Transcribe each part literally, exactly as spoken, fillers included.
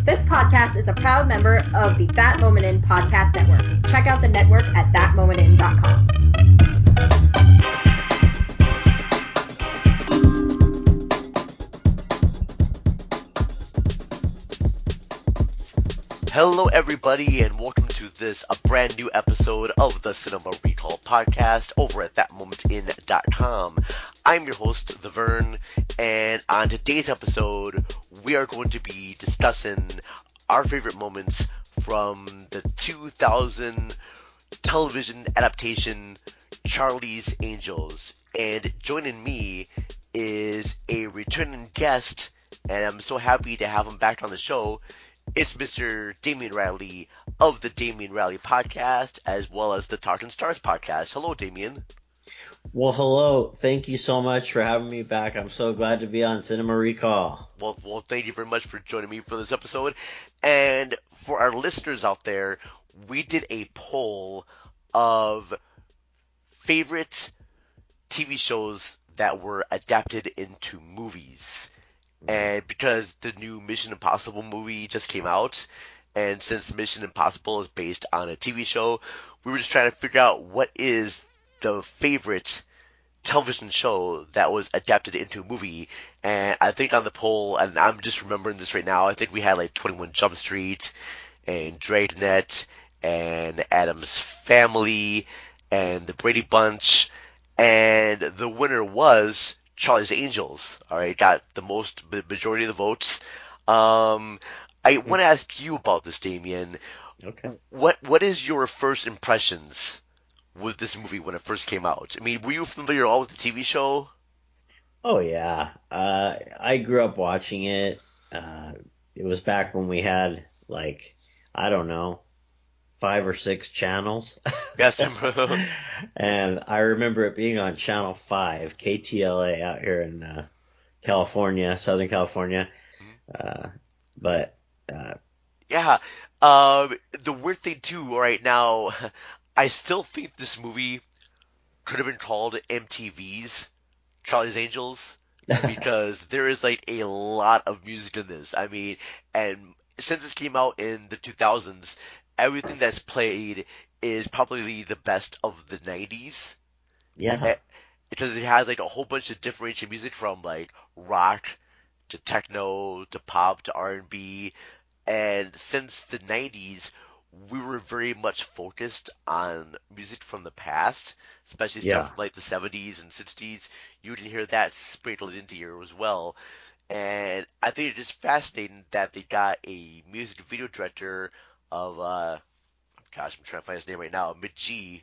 This podcast is a proud member of the That Moment In podcast network. Check out the network at that moment in dot com. Hello everybody and welcome to this a brand new episode of the Cinema Recall podcast over at that moment in dot com. I'm your host, The Vern, and on today's episode we are going to be discussing our favorite moments from the two thousand television adaptation Charlie's Angels. And joining me is a returning guest, and I'm so happy to have him back on the show. It's Mister Damian Riley of the Damian Riley podcast, as well as the Talking Stars podcast. Hello, Damian. Well, hello. Thank you so much for having me back. I'm so glad to be on Cinema Recall. Well, well, thank you very much for joining me for this episode. And for our listeners out there, we did a poll of favorite T V shows that were adapted into movies. And because the new Mission Impossible movie just came out, and since Mission Impossible is based on a T V show, we were just trying to figure out what is the favorite television show that was adapted into a movie. And I think on the poll, and I'm just remembering this right now, I think we had like twenty-one Jump Street, and Dragnet, and Addams Family, and the Brady Bunch, and the winner was Charlie's Angels. All right, got the most majority of the votes. Um, I want to ask you about this, Damian. Okay. What what is your first impressions with this movie when it first came out? I mean, were you familiar at all with the T V show? Oh yeah, uh, I grew up watching it. Uh, it was back when we had like I don't know, five or six channels. Yes. And I remember it being on Channel five, K T L A out here in uh, California, Southern California. Uh, but, uh, yeah. Um, the weird thing too, right now, I still think this movie could have been called M T V's Charlie's Angels, because there is like a lot of music in this. I mean, and since this came out in the two thousands, everything that's played is probably the best of the nineties. Yeah. Because it has like a whole bunch of differentiated music from like rock to techno to pop to R and B. And since the nineties, we were very much focused on music from the past, especially stuff Yeah. from like the seventies and sixties. You can hear that sprinkled into here as well. And I think it's just fascinating that they got a music video director of, uh, gosh, I'm trying to find his name right now, McGee.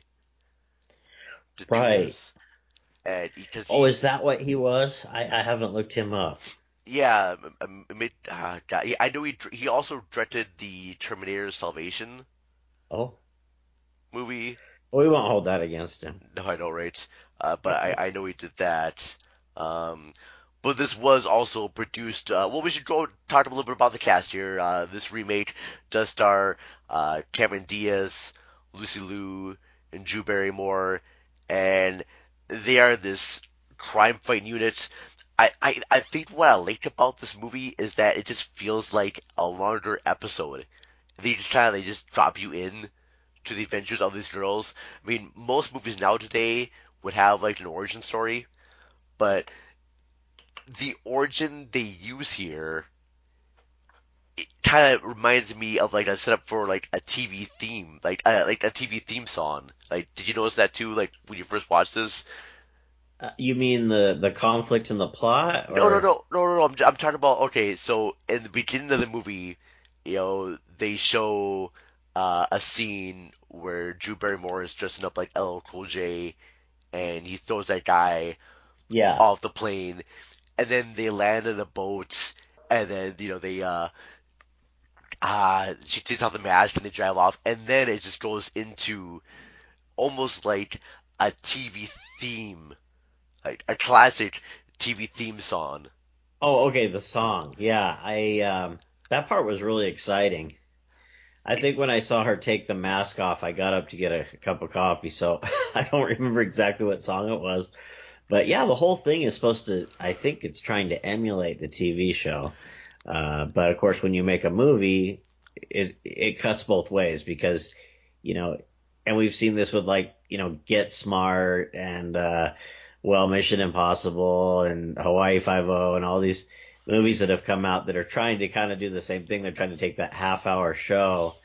To do Right. this. And because Oh, he, is that what he was? I, I haven't looked him up. yeah, um, um, uh, God, I know he he also directed the Terminator Salvation Oh, movie. well, we won't hold that against him. No, I know, right? Uh, but I, I know he did that. Um, but this was also produced. Uh, well, we should go talk a little bit about the cast here. Uh, this remake does star uh, Cameron Diaz, Lucy Liu, and Drew Barrymore, and they are this crime fighting unit. I, I, I think what I liked about this movie is that it just feels like a longer episode. They just kind of they just drop you in to the adventures of these girls. I mean, most movies now today would have like an origin story, but the origin they use here, it kind of reminds me of like a setup for like a T V theme, like uh, like a T V theme song. Like, did you notice that too? Like when you first watched this? Uh, you mean the, the conflict in the plot? Or... No, no, no, no, no, no. I'm I'm talking about okay. So in the beginning of the movie, you know, they show uh, a scene where Drew Barrymore is dressing up like L L Cool J, and he throws that guy Yeah. off the plane, and then they land in a boat, and then you know they uh uh she takes off the mask and they drive off, and then it just goes into almost like a T V theme, like a classic T V theme song. Oh, okay, the song. Yeah, I um that part was really exciting. I think when I saw her take the mask off, I got up to get a, a cup of coffee, so I don't remember exactly what song it was. But yeah, the whole thing is supposed to, I think it's trying to emulate the T V show. Uh, but of course, when you make a movie, it it cuts both ways because, you know, and we've seen this with like, you know, Get Smart and uh, well, Mission Impossible and Hawaii Five-O and all these movies that have come out that are trying to kind of do the same thing. They're trying to take that half hour show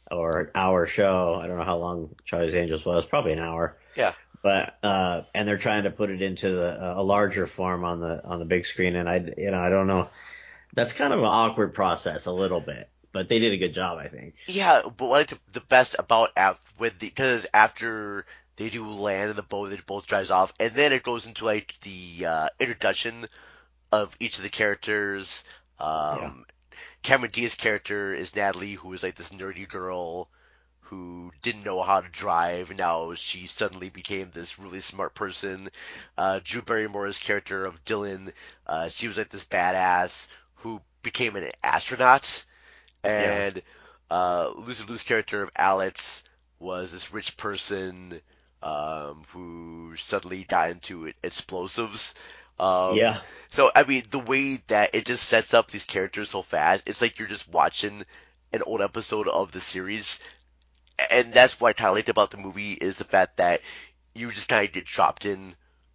or hour show. I don't know how long Charlie's Angels was, probably an hour. Yeah. But uh, and they're trying to put it into the, a larger form on the on the big screen, and I you know I don't know. That's kind of an awkward process a little bit, but they did a good job, I think. Yeah, but what I like the best about af- with the because after they do land in the boat, the boat drives off, and then it goes into like the uh, introduction of each of the characters. Um, Yeah. Cameron Diaz's character is Natalie, who is like this nerdy girl who didn't know how to drive, and now she suddenly became this really smart person. Uh, Drew Barrymore's character of Dylan, uh, she was like this badass who became an astronaut, Yeah. and uh, Lucy Liu's character of Alex was this rich person um, who suddenly got into explosives. Um, Yeah. so I mean, the way that it just sets up these characters so fast, it's like you're just watching an old episode of the series, and that's what I liked about the movie is the fact that you just kind of get dropped in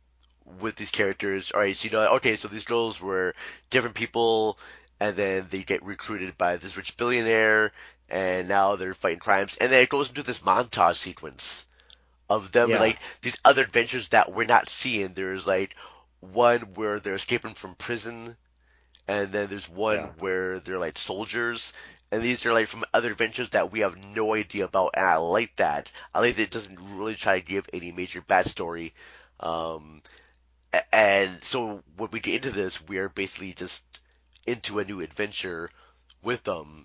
with these characters. All right, so you know, okay, so these girls were different people, and then they get recruited by this rich billionaire, and now they're fighting crimes, and then it goes into this montage sequence of them Yeah. like these other adventures that we're not seeing. There's like one where they're escaping from prison, and then there's one Yeah. where they're like soldiers, and these are like from other adventures that we have no idea about, and I like that. I like that it doesn't really try to give any major backstory. Um, a- and so when we get into this, we are basically just into a new adventure with them.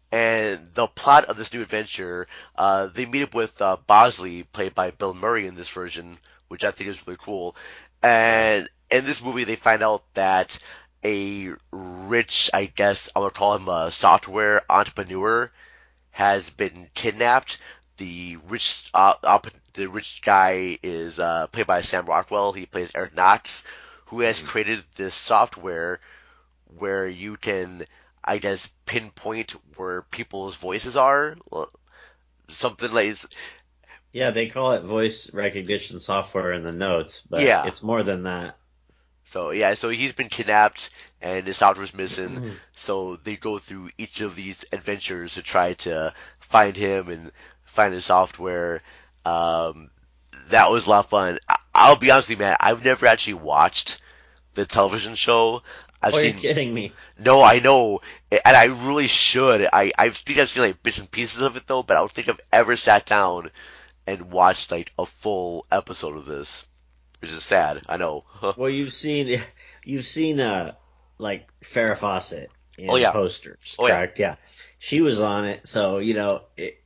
And the plot of this new adventure, uh, they meet up with uh, Bosley, played by Bill Murray in this version, which I think is really cool. And in this movie, they find out that a rich, I guess I would call him a software entrepreneur, has been kidnapped. The rich, uh, op- the rich guy is uh, played by Sam Rockwell. He plays Eric Knox, who has created this software where you can, I guess, pinpoint where people's voices are. Well, something like, Yeah, they call it voice recognition software in the notes, but yeah. it's more than that. So yeah, so he's been kidnapped and his software's missing. So they go through each of these adventures to try to find him and find his software. Um, that was a lot of fun. I- I'll be honest with you, man. I've never actually watched the television show. I've Oh, you're seen kidding me. No, I know, and I really should. I I think I've seen like bits and pieces of it though, but I don't think I've ever sat down and watched like a full episode of this, which is sad. I know. Well, you've seen you've seen uh like Farrah Fawcett in Oh, yeah. posters, Oh, yeah. correct? Yeah. She was on it, so you know, it,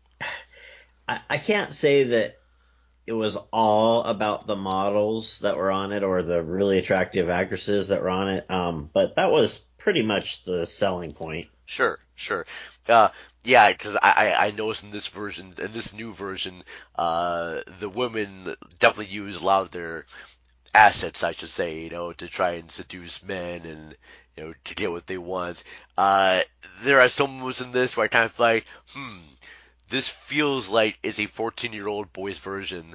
I I can't say that it was all about the models that were on it or the really attractive actresses that were on it. Um, but that was pretty much the selling point. Sure, sure. Uh, yeah, because I, I I noticed in this version, in this new version, uh, the women definitely use a lot of their assets, I should say, you know, to try and seduce men and, you know, to get what they want. Uh, there are some moments in this where I kind of feel like, hmm, this feels like it's a fourteen-year-old boy's version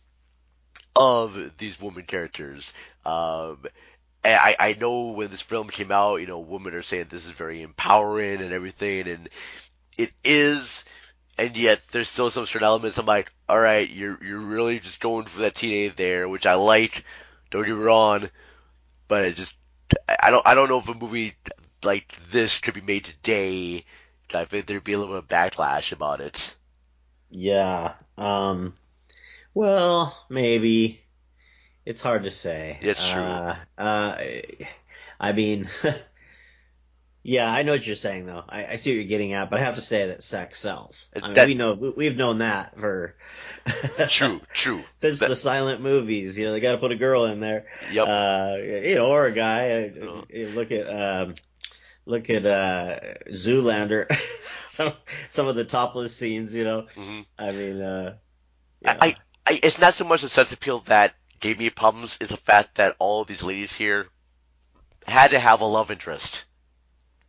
of these woman characters. Um, and I, I know when this film came out, you know, women are saying this is very empowering and everything, and it is, and yet there's still some certain elements. I'm like, all right, you're you're really just going for that teenage there, which I like. Don't get me wrong, but it just I don't I don't know if a movie like this could be made today. I think there'd be a little bit of backlash about it. Yeah. Um, well, maybe. It's hard to say. It's true. Uh, uh, I mean, yeah, I know what you're saying though. I, I see what you're getting at, but I have to say that sex sells. I mean, That- we know we- we've known that for True, true. since That- the silent movies. You know, they got to put a girl in there. Yep. Uh, you know, or a guy. Uh, Uh-huh. you look at um, look at uh, Zoolander. some some of the topless scenes. You know, hmm I mean, uh, yeah. I, I, it's not so much the sex appeal that gave me problems, it's the fact that all of these ladies here had to have a love interest.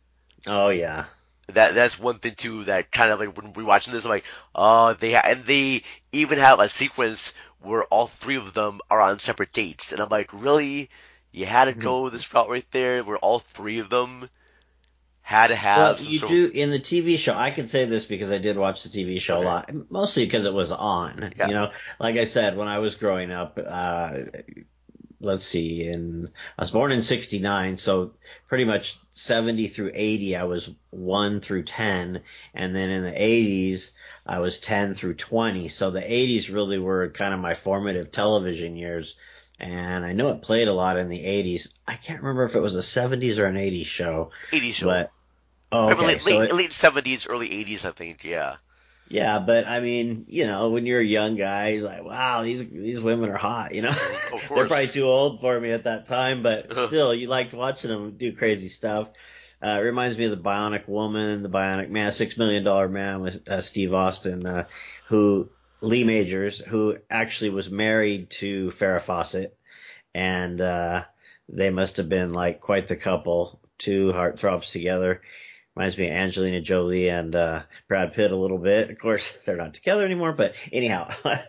Oh yeah. That that's one thing too that kind of like when we're watching this, I'm like, oh, they ha-, and they even have a sequence where all three of them are on separate dates, and I'm like, really, you had to go this route right there, where all three of them had to have Well, some you sort do in the T V show. I can say this because I did watch the T V show Okay. a lot, mostly because it was on. Yeah. You know, like I said, when I was growing up, uh, let's see, in I was born in sixty-nine, so pretty much seventy through eighty, I was one through ten, and then in the eighties, I was ten through twenty. So the eighties really were kind of my formative television years. And I know it played a lot in the eighties. I can't remember if it was a seventies or an eighties show. eighties show. But, oh, Probably okay. late, so late, it, late seventies, early eighties, I think. Yeah. yeah, but I mean, you know, when you're a young guy, he's like, wow, these these women are hot, you know. Of course. They're probably too old for me at that time, but Uh-huh. still, you liked watching them do crazy stuff. Uh, it reminds me of the Bionic Woman, the Bionic Man, Six Million Dollar Man with uh, Steve Austin, uh, who Lee Majors, who actually was married to Farrah Fawcett, and uh, they must have been like quite the couple, two heartthrobs together. Reminds me of Angelina Jolie and uh, Brad Pitt a little bit. Of course, they're not together anymore, but anyhow.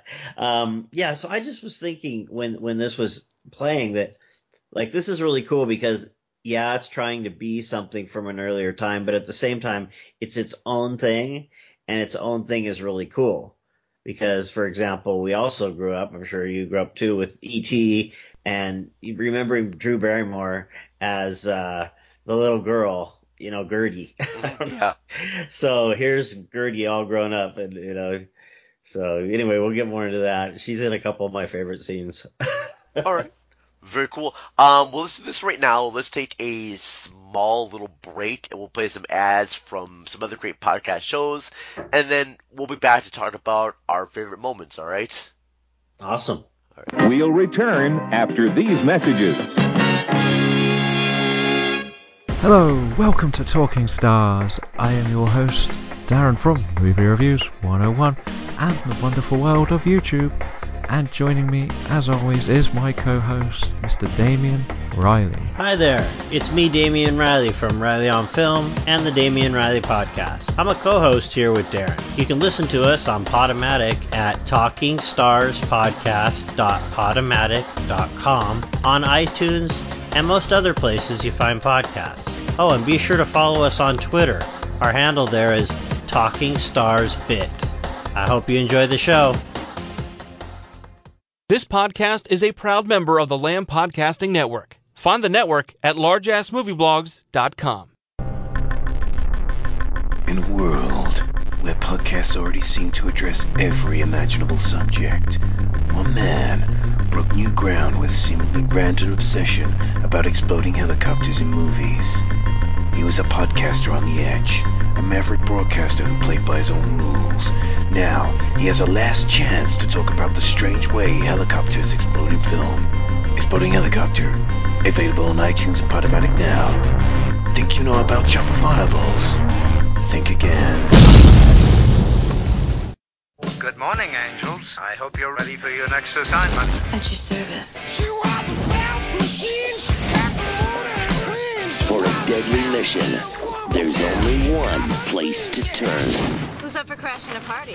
um, yeah, so I just was thinking when, when this was playing that, like, this is really cool because, yeah, it's trying to be something from an earlier time, but at the same time, it's its own thing, and its own thing is really cool. Because, for example, we also grew up, I'm sure you grew up too, with E T and remembering Drew Barrymore as uh, the little girl. You know, Gertie. Yeah. So here's Gertie all grown up, and you know, so anyway, we'll get more into that. She's in a couple of my favorite scenes. All right. Very cool. Um, well, let's do this right now. Let's take a small little break, and we'll play some ads from some other great podcast shows, and then we'll be back to talk about our favorite moments. All right. Awesome. All right. We'll return after these messages. Hello, welcome to Talking Stars. I am your host, Darren from Movie Reviews one oh one and the wonderful world of YouTube. And joining me, as always, is my co-host, Mister Damian Riley. Hi there, it's me, Damian Riley from Riley on Film and the Damian Riley Podcast. I'm a co-host here with Darren. You can listen to us on Podomatic at talking stars podcast dot podomatic dot com, on iTunes, and most other places you find podcasts. Oh, and be sure to follow us on Twitter. Our handle there is TalkingStarsBit. I hope you enjoy the show. This podcast is a proud member of the Lamb Podcasting Network. Find the network at large ass movie blogs dot com. In a world where podcasts already seem to address every imaginable subject, one man broke new ground with seemingly random obsession about exploding helicopters in movies. He was a podcaster on the edge, a maverick broadcaster who played by his own rules. Now, he has a last chance to talk about the strange way helicopters explode in film. Exploding Helicopter, available on iTunes and Podomatic now. Think you know about justifiables? Think again. Good morning, angels. I hope you're ready for your next assignment. At your service. For a deadly mission, there's only one place to turn. Who's up for crashing a party?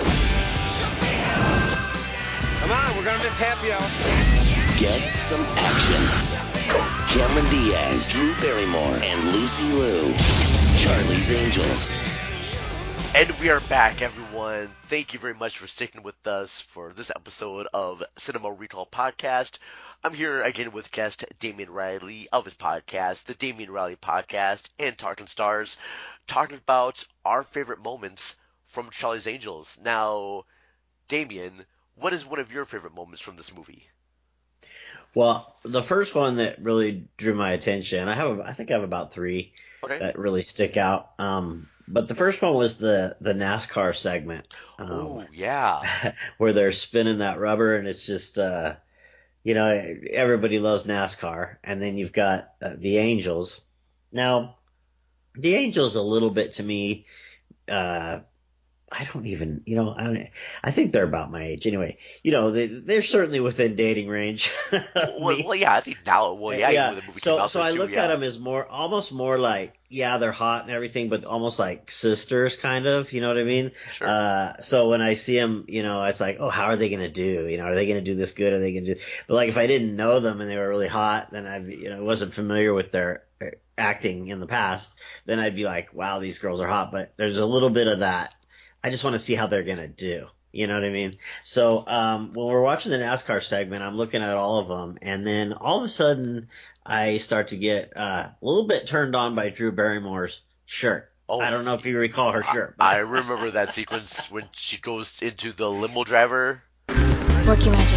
Come on, we're gonna miss happy hour. Get some action. Cameron Diaz, Drew Barrymore, and Lucy Liu. Charlie's Angels. And we are back, everyone. Thank you very much for sticking with us for this episode of Cinema Recall Podcast. I'm here again with guest Damian Riley of his podcast, the Damian Riley Podcast, and Talking Stars, talking about our favorite moments from Charlie's Angels. Now, Damian, what is one of your favorite moments from this movie? Well, the first one that really drew my attention, I have, I think I have about three Okay. that really stick out. Um, but the first one was the, the NASCAR segment. Um, Oh, yeah. where they're spinning that rubber, and it's just, uh, you know, everybody loves NASCAR. And then you've got uh, the Angels. Now, the Angels a little bit to me, uh, I don't even, you know, I don't, I think they're about my age anyway. You know, they they're certainly within dating range. well, well, yeah, I think now, well, yeah, yeah. the movie So came out so there I too, look yeah. at them as more, almost more like, yeah, they're hot and everything, but almost like sisters, kind of. You know what I mean? Sure. Uh, so when I see them, you know, it's like, oh, how are they gonna do? You know, are they gonna do this good? Are they gonna do? But like, if I didn't know them and they were really hot, then I, you know, wasn't familiar with their acting in the past, then I'd be like, wow, these girls are hot. But there's a little bit of that. I just want to see how they're going to do. You know what I mean? So um, when we're watching the NASCAR segment, I'm looking at all of them, and then all of a sudden I start to get uh, a little bit turned on by Drew Barrymore's shirt. Oh, I don't know if you recall her shirt. I, I remember that sequence when she goes into the limo driver. Work your magic.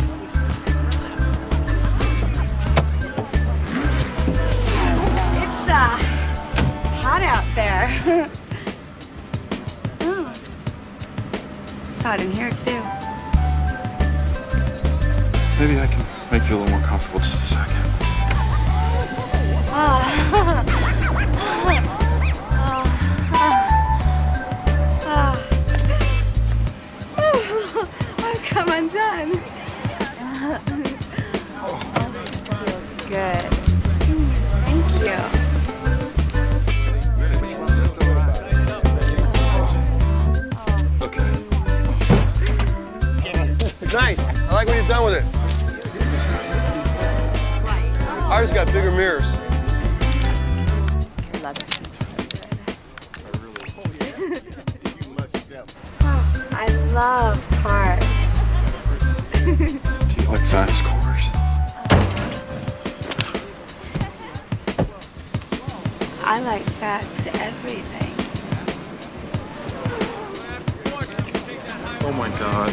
It's uh, hot out there. It's hot in here, too. Maybe I can make you a little more comfortable just a second. Oh. oh. oh. oh come undone. oh, feels good. Thank you. Nice. I like what you've done with it. Ours got bigger mirrors. Oh, I love cars. Do you like fast cars? I like fast everything. Oh my God.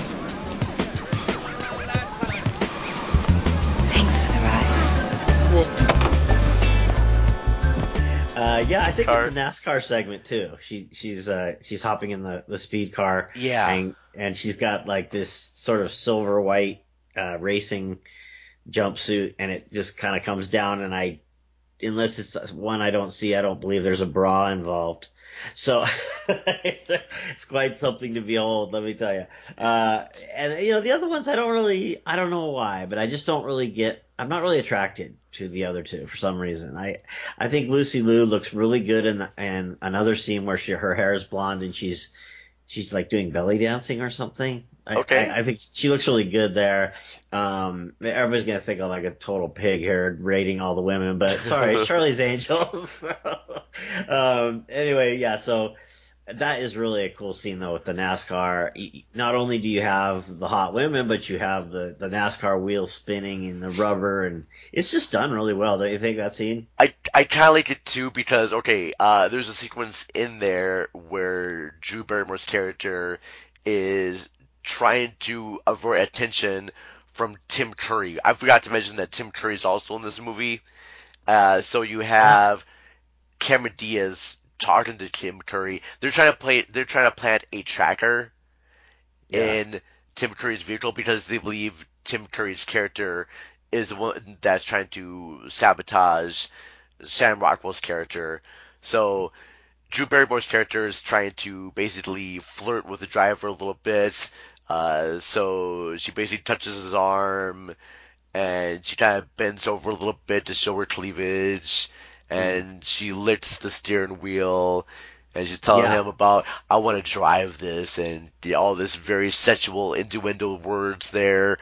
Uh, yeah, I think it's the NASCAR segment too. She she's uh she's hopping in the, the speed car. Yeah. And, and she's got like this sort of silver white uh, racing jumpsuit, and it just kind of comes down. And I, unless it's one I don't see, I don't believe there's a bra involved. So it's, it's quite something to behold, let me tell you. Uh, and you know, the other ones I don't really, I don't know why, but I just don't really get, I'm not really attracted to the other two for some reason. I, I think Lucy Liu looks really good in, the, in another scene where she, her hair is blonde and she's, she's like doing belly dancing or something. Okay. I, I think she looks really good there. Um, everybody's gonna think I'm like a total pig here rating all the women, but sorry, Charlie's Angels. So, um, anyway, yeah, so that is really a cool scene though with the NASCAR. Not only do you have the hot women, but you have the, the NASCAR wheels spinning and the rubber, and it's just done really well. Don't you think that scene? I, I kind of like it too because, okay, uh, there's a sequence in there where Drew Barrymore's character is trying to avert attention from Tim Curry. I forgot to mention that Tim Curry is also in this movie. Uh, so you have Cameron Diaz talking to Tim Curry. They're trying to play. They're trying to plant a tracker yeah. in Tim Curry's vehicle because they believe Tim Curry's character is the one that's trying to sabotage Sam Rockwell's character. So Drew Barrymore's character is trying to basically flirt with the driver a little bit. Uh, so she basically touches his arm, and she kind of bends over a little bit to show her cleavage, and mm. she licks the steering wheel, and she's telling yeah. him about, I want to drive this, and all this very sexual innuendo words there.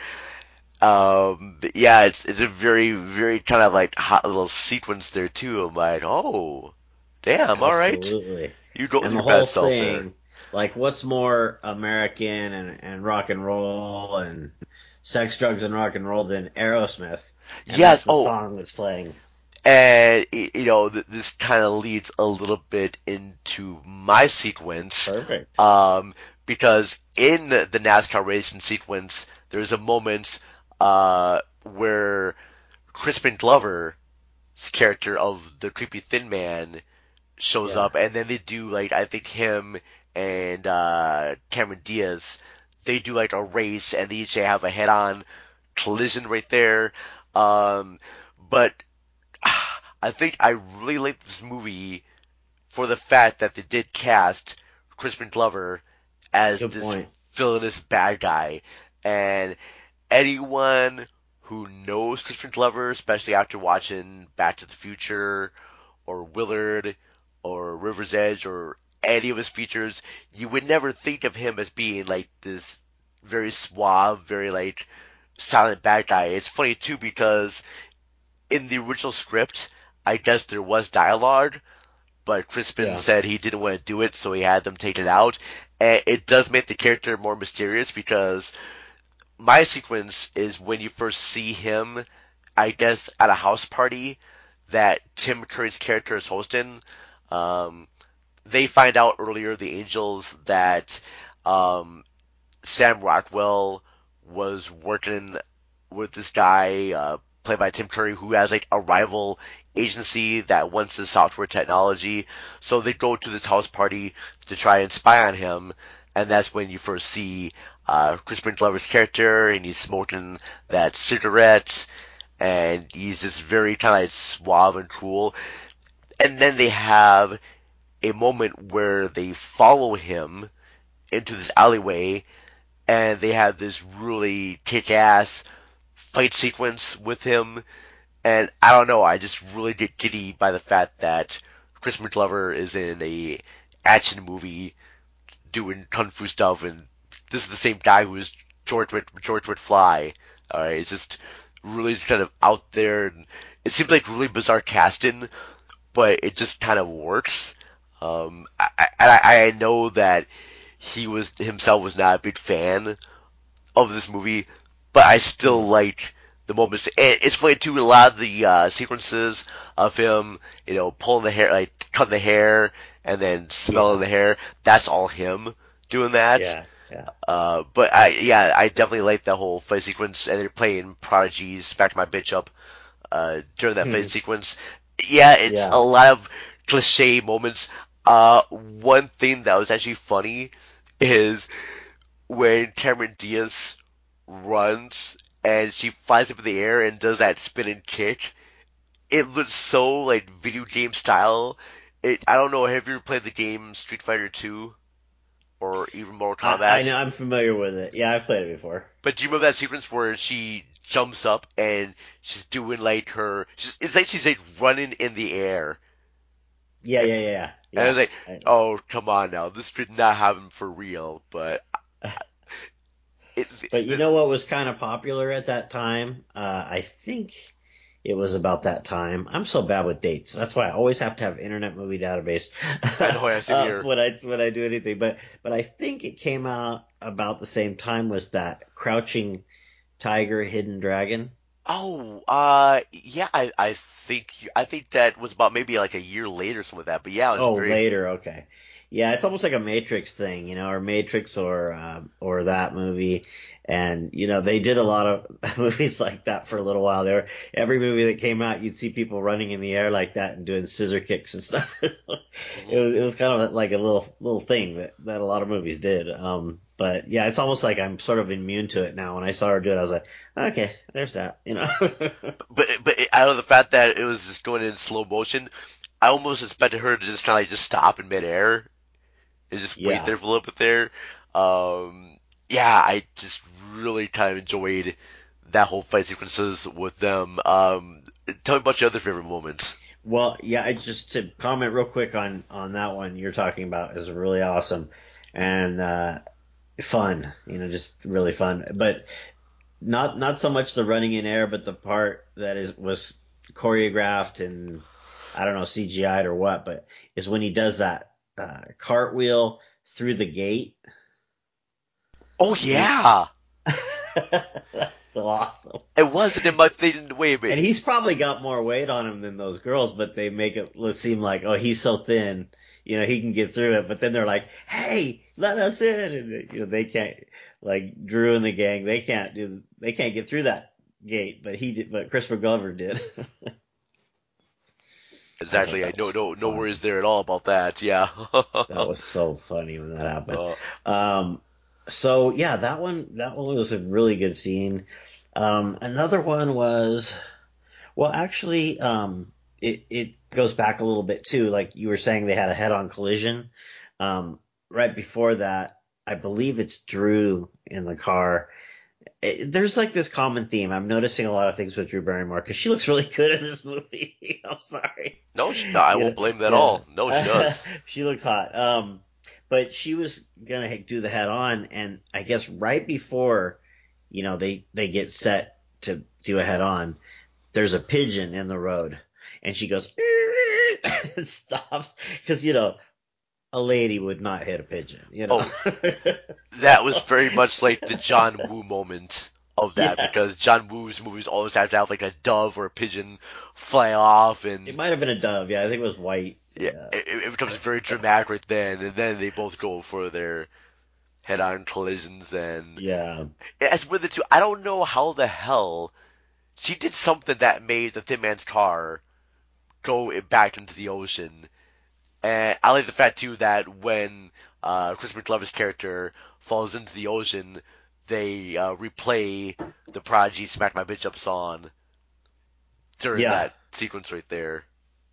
Um, but yeah, it's it's a very, very kind of like hot little sequence there too. I'm like, oh, damn, all right. Absolutely. You go with and your the whole best self thing, there. Like, what's more American and, and rock and roll and sex, drugs, and rock and roll than Aerosmith? And yes, that's the oh, song that's playing. And you know, this kind of leads a little bit into my sequence. Perfect. Um, because in the NASCAR racing sequence, there's a moment uh where Crispin Glover's character of the creepy thin man shows Yeah. up, and then they do like I think him and uh Cameron Diaz, they do like a race, and they each have a head-on collision right there. Um, but I think I really like this movie for the fact that they did cast Crispin Glover as Good this point. villainous bad guy. And anyone who knows Crispin Glover, especially after watching Back to the Future or Willard or River's Edge or any of his features, you would never think of him as being like this very suave, very like silent bad guy. It's funny too because in the original script, I guess there was dialogue, but Crispin Yeah. said he didn't want to do it, so he had them take it out. And it does make the character more mysterious because my sequence is when you first see him, I guess, at a house party that Tim Curry's character is hosting. Um, they find out earlier, the Angels, that um, Sam Rockwell was working with this guy, uh, played by Tim Curry, who has like a rival agency that wants his software technology. So they go to this house party to try and spy on him, and that's when you first see uh, Crispin Glover's character, and he's smoking that cigarette, and he's just very kind of suave and cool. And then they have a moment where they follow him into this alleyway, and they have this really kick-ass fight sequence with him. And I don't know, I just really get giddy by the fact that Crispin Glover is in a action movie doing kung fu stuff, and this is the same guy who was George George McFly. All right, it's just really just kind of out there, and it seems like really bizarre casting, but it just kind of works. Um, I, I I know that he was himself was not a big fan of this movie, but I still like the moments. And it's funny too. A lot of the uh, sequences of him, you know, pulling the hair, like cutting the hair, and then smelling the hair. That's all him doing that. Yeah, yeah. Uh, but I, yeah, I definitely like that whole fight sequence. And they're playing Prodigy's "Back to My Bitch Up" uh, during that Hmm. fight sequence. Yeah, it's Yeah. a lot of cliche moments. Uh, one thing that was actually funny is when Cameron Diaz runs and she flies up in the air and does that spinning kick. It looks so like video game style. It, I don't know. Have you ever played the game Street Fighter two or even Mortal Kombat? I, I know, I'm familiar with it. Yeah, I've played it before. But do you remember that sequence where she jumps up and she's doing like her? She's, it's like she's like running in the air. Yeah, yeah, yeah. yeah. And I was like, oh, come on now. This did not happen for real, but. It's, But you know what was kind of popular at that time? Uh, I think it was about that time. I'm so bad with dates. That's why I always have to have Internet Movie Database I know, I see uh, here. when I when I do anything. But but I think it came out about the same time was that Crouching Tiger, Hidden Dragon. Oh, uh, yeah, I, I think, I think that was about maybe like a year later, something like that, but yeah, it was Oh, very, later, okay. Yeah, it's almost like a Matrix thing, you know, or Matrix or um, or that movie. And, you know, they did a lot of movies like that for a little while there. Every movie that came out, you'd see people running in the air like that and doing scissor kicks and stuff. it was it was kind of like a little little thing that, that a lot of movies did. Um, but yeah, it's almost like I'm sort of immune to it now. When I saw her do it, I was like, okay, there's that, you know. but, but out of the fact that it was just going in slow motion, I almost expected her to just kind of like just stop in midair and just wait Yeah. there for a little bit there. Um, yeah, I just really kind of enjoyed that whole fight sequences with them. Um, tell me about your other favorite moments. Well, yeah, I just to comment real quick on, on that one you're talking about is really awesome and uh, fun, you know, just really fun. But not not so much the running in air, but the part that is was choreographed and I don't know C G I'd or what, but is when he does that uh, cartwheel through the gate. Oh yeah. That's so awesome. It wasn't in my thing. Wait a minute. And he's probably got more weight on him than those girls, but they make it seem like, oh, he's so thin, you know, he can get through it. But then they're like, hey, let us in. And, you know, they can't, like Drew and the gang, they can't do, they can't get through that gate, but he did, but Crispin Glover did. Exactly. I, I no, no, no worries there at all about that. Yeah. That was so funny when that happened. Uh, um, So yeah, that one that one was a really good scene. Um, another one was, well, actually, um, it it goes back a little bit too. Like you were saying, they had a head-on collision. Um, right before that, I believe it's Drew in the car. It, there's like this common theme. I'm noticing a lot of things with Drew Barrymore because she looks really good in this movie. I'm sorry. No, she, no I Yeah, won't blame that at yeah. all. No, she does. She looks hot. Um, but she was gonna do the head on, and I guess right before, you know, they they get set to do a head on, there's a pigeon in the road, and she goes and stops because you know a lady would not hit a pigeon. You know, Oh, that was very much like the John Woo moment of that Yeah. because John Woo's movies always have to have like a dove or a pigeon fly off, and it might have been a dove. Yeah, I think it was white. yeah, it, it becomes very dramatic right then, and then they both go for their head-on collisions, and Yeah. as with the two, I don't know how the hell she did something that made the Thin Man's car go back into the ocean. And I like the fact too that when uh, Chris McLover's character falls into the ocean, they uh, replay the Prodigy "Smack My Bitch Up" song during Yeah. that sequence right there.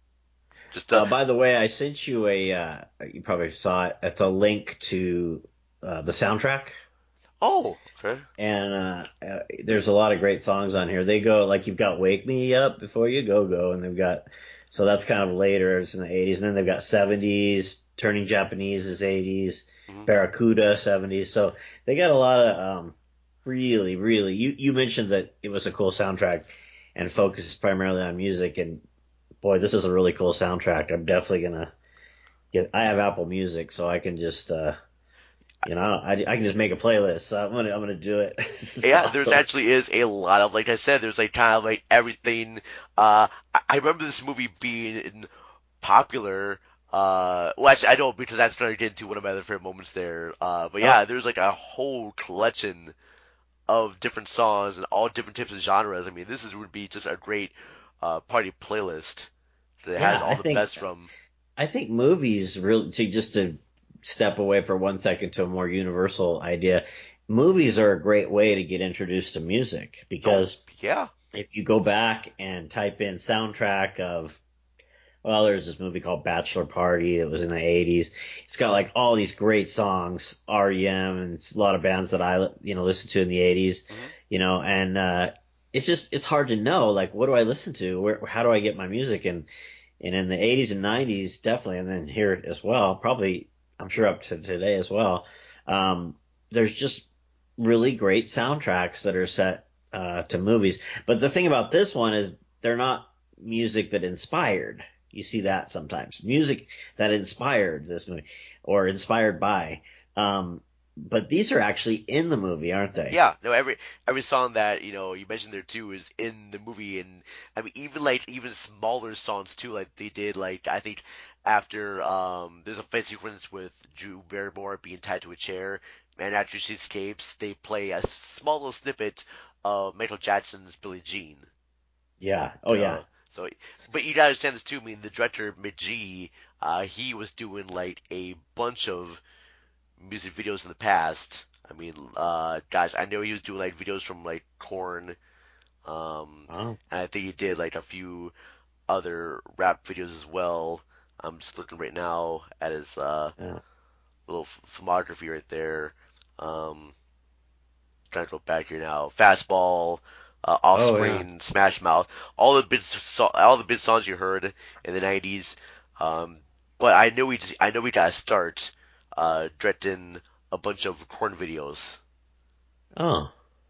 Just uh, Uh, by the way, I sent you a. Uh, you probably saw it. It's a link to uh, the soundtrack. oh, okay. And uh, uh, there's a lot of great songs on here. They go like you've got "Wake Me Up Before You Go Go," and they've got so that's kind of later. It's in the eighties, and then they've got seventies. Turning Japanese is eighties. Mhm. Barracuda seventies. So they got a lot of um, really, really. You you mentioned that it was a cool soundtrack and focuses primarily on music. And boy, this is a really cool soundtrack. I'm definitely gonna get. I have Apple Music, so I can just. Uh, You know, I, I can just make a playlist. So I'm gonna I'm gonna do it. This is Yeah, awesome. there's actually is a lot of, like I said, there's like kind of like everything. Uh, I, I remember this movie being popular. Uh, well, actually, I don't because that's starting to get into one of my other favorite moments there. Uh, but yeah, there's like a whole collection of different songs and all different types of genres. I mean, this is would be just a great uh party playlist. So it Yeah, has all I the think- best from. I think movies really to just to step away for one second to a more universal idea. Movies are a great way to get introduced to music because Yeah. if you go back and type in soundtrack of, well, there's this movie called Bachelor Party that was in the eighties. It's got like all these great songs, R E M, and it's a lot of bands that I, you know, listened to in the eighties, Mhm. you know, and, uh, it's just, it's hard to know, like, what do I listen to? Where, how do I get my music? And, and in the eighties and nineties, definitely, and then here as well, probably, I'm sure up to today as well, um, there's just really great soundtracks that are set, uh, to movies. But the thing about this one is they're not music that inspired. You see that sometimes. Music that inspired this movie or inspired by. Um, but these are actually in the movie, aren't they? Yeah, no, every every song that you know you mentioned there too is in the movie, and I mean even like even smaller songs too, like they did like I think after um there's a fight sequence with Drew Barrymore being tied to a chair, and after she escapes, they play a small little snippet of Michael Jackson's Billie Jean. Yeah. Oh, you yeah. know? So, but you gotta understand this too. I mean, the director McGee, uh, he was doing like a bunch of music videos in the past. I mean, uh, gosh, I know he was doing like videos from like Korn, um, Oh. and I think he did like a few other rap videos as well. I'm just looking right now at his uh, Yeah. little f- filmography right there. Um, trying to go back here now. Fastball, uh, Offspring, Smash Mouth, all the big so- all the big songs you heard in the nineties. Um, but I know we just, I know we gotta start uh, directing a bunch of Korn videos. Oh.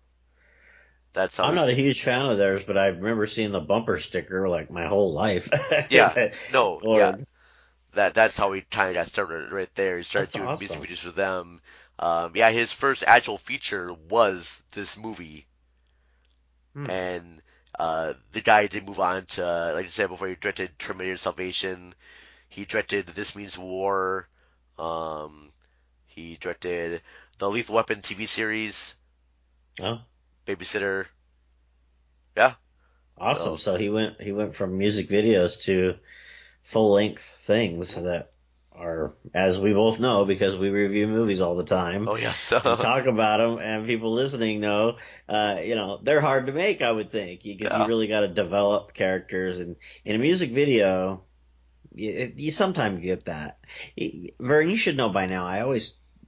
That's how I'm we- not a huge fan of theirs, but I remember seeing the bumper sticker like my whole life. Yeah, no, Or- yeah. That that's how we kind of got started right there. He started That's doing awesome. music videos for them. Um, yeah, his first actual feature was this movie, Hmm. and uh, the guy did move on to, like I said before, he directed Terminator Salvation. He directed This Means War. Um, he directed the Lethal Weapon T V series, Oh. Babysitter. Yeah. Awesome. Oh. So he went he went from music videos to full length things that are, as we both know, because we review movies all the time. Oh yes. and talk about them, and people listening know, uh, you know, they're hard to make, I would think, because Yeah. you really got to develop characters, and in a music video, you, you sometimes get that. Vern, you should know by now, I always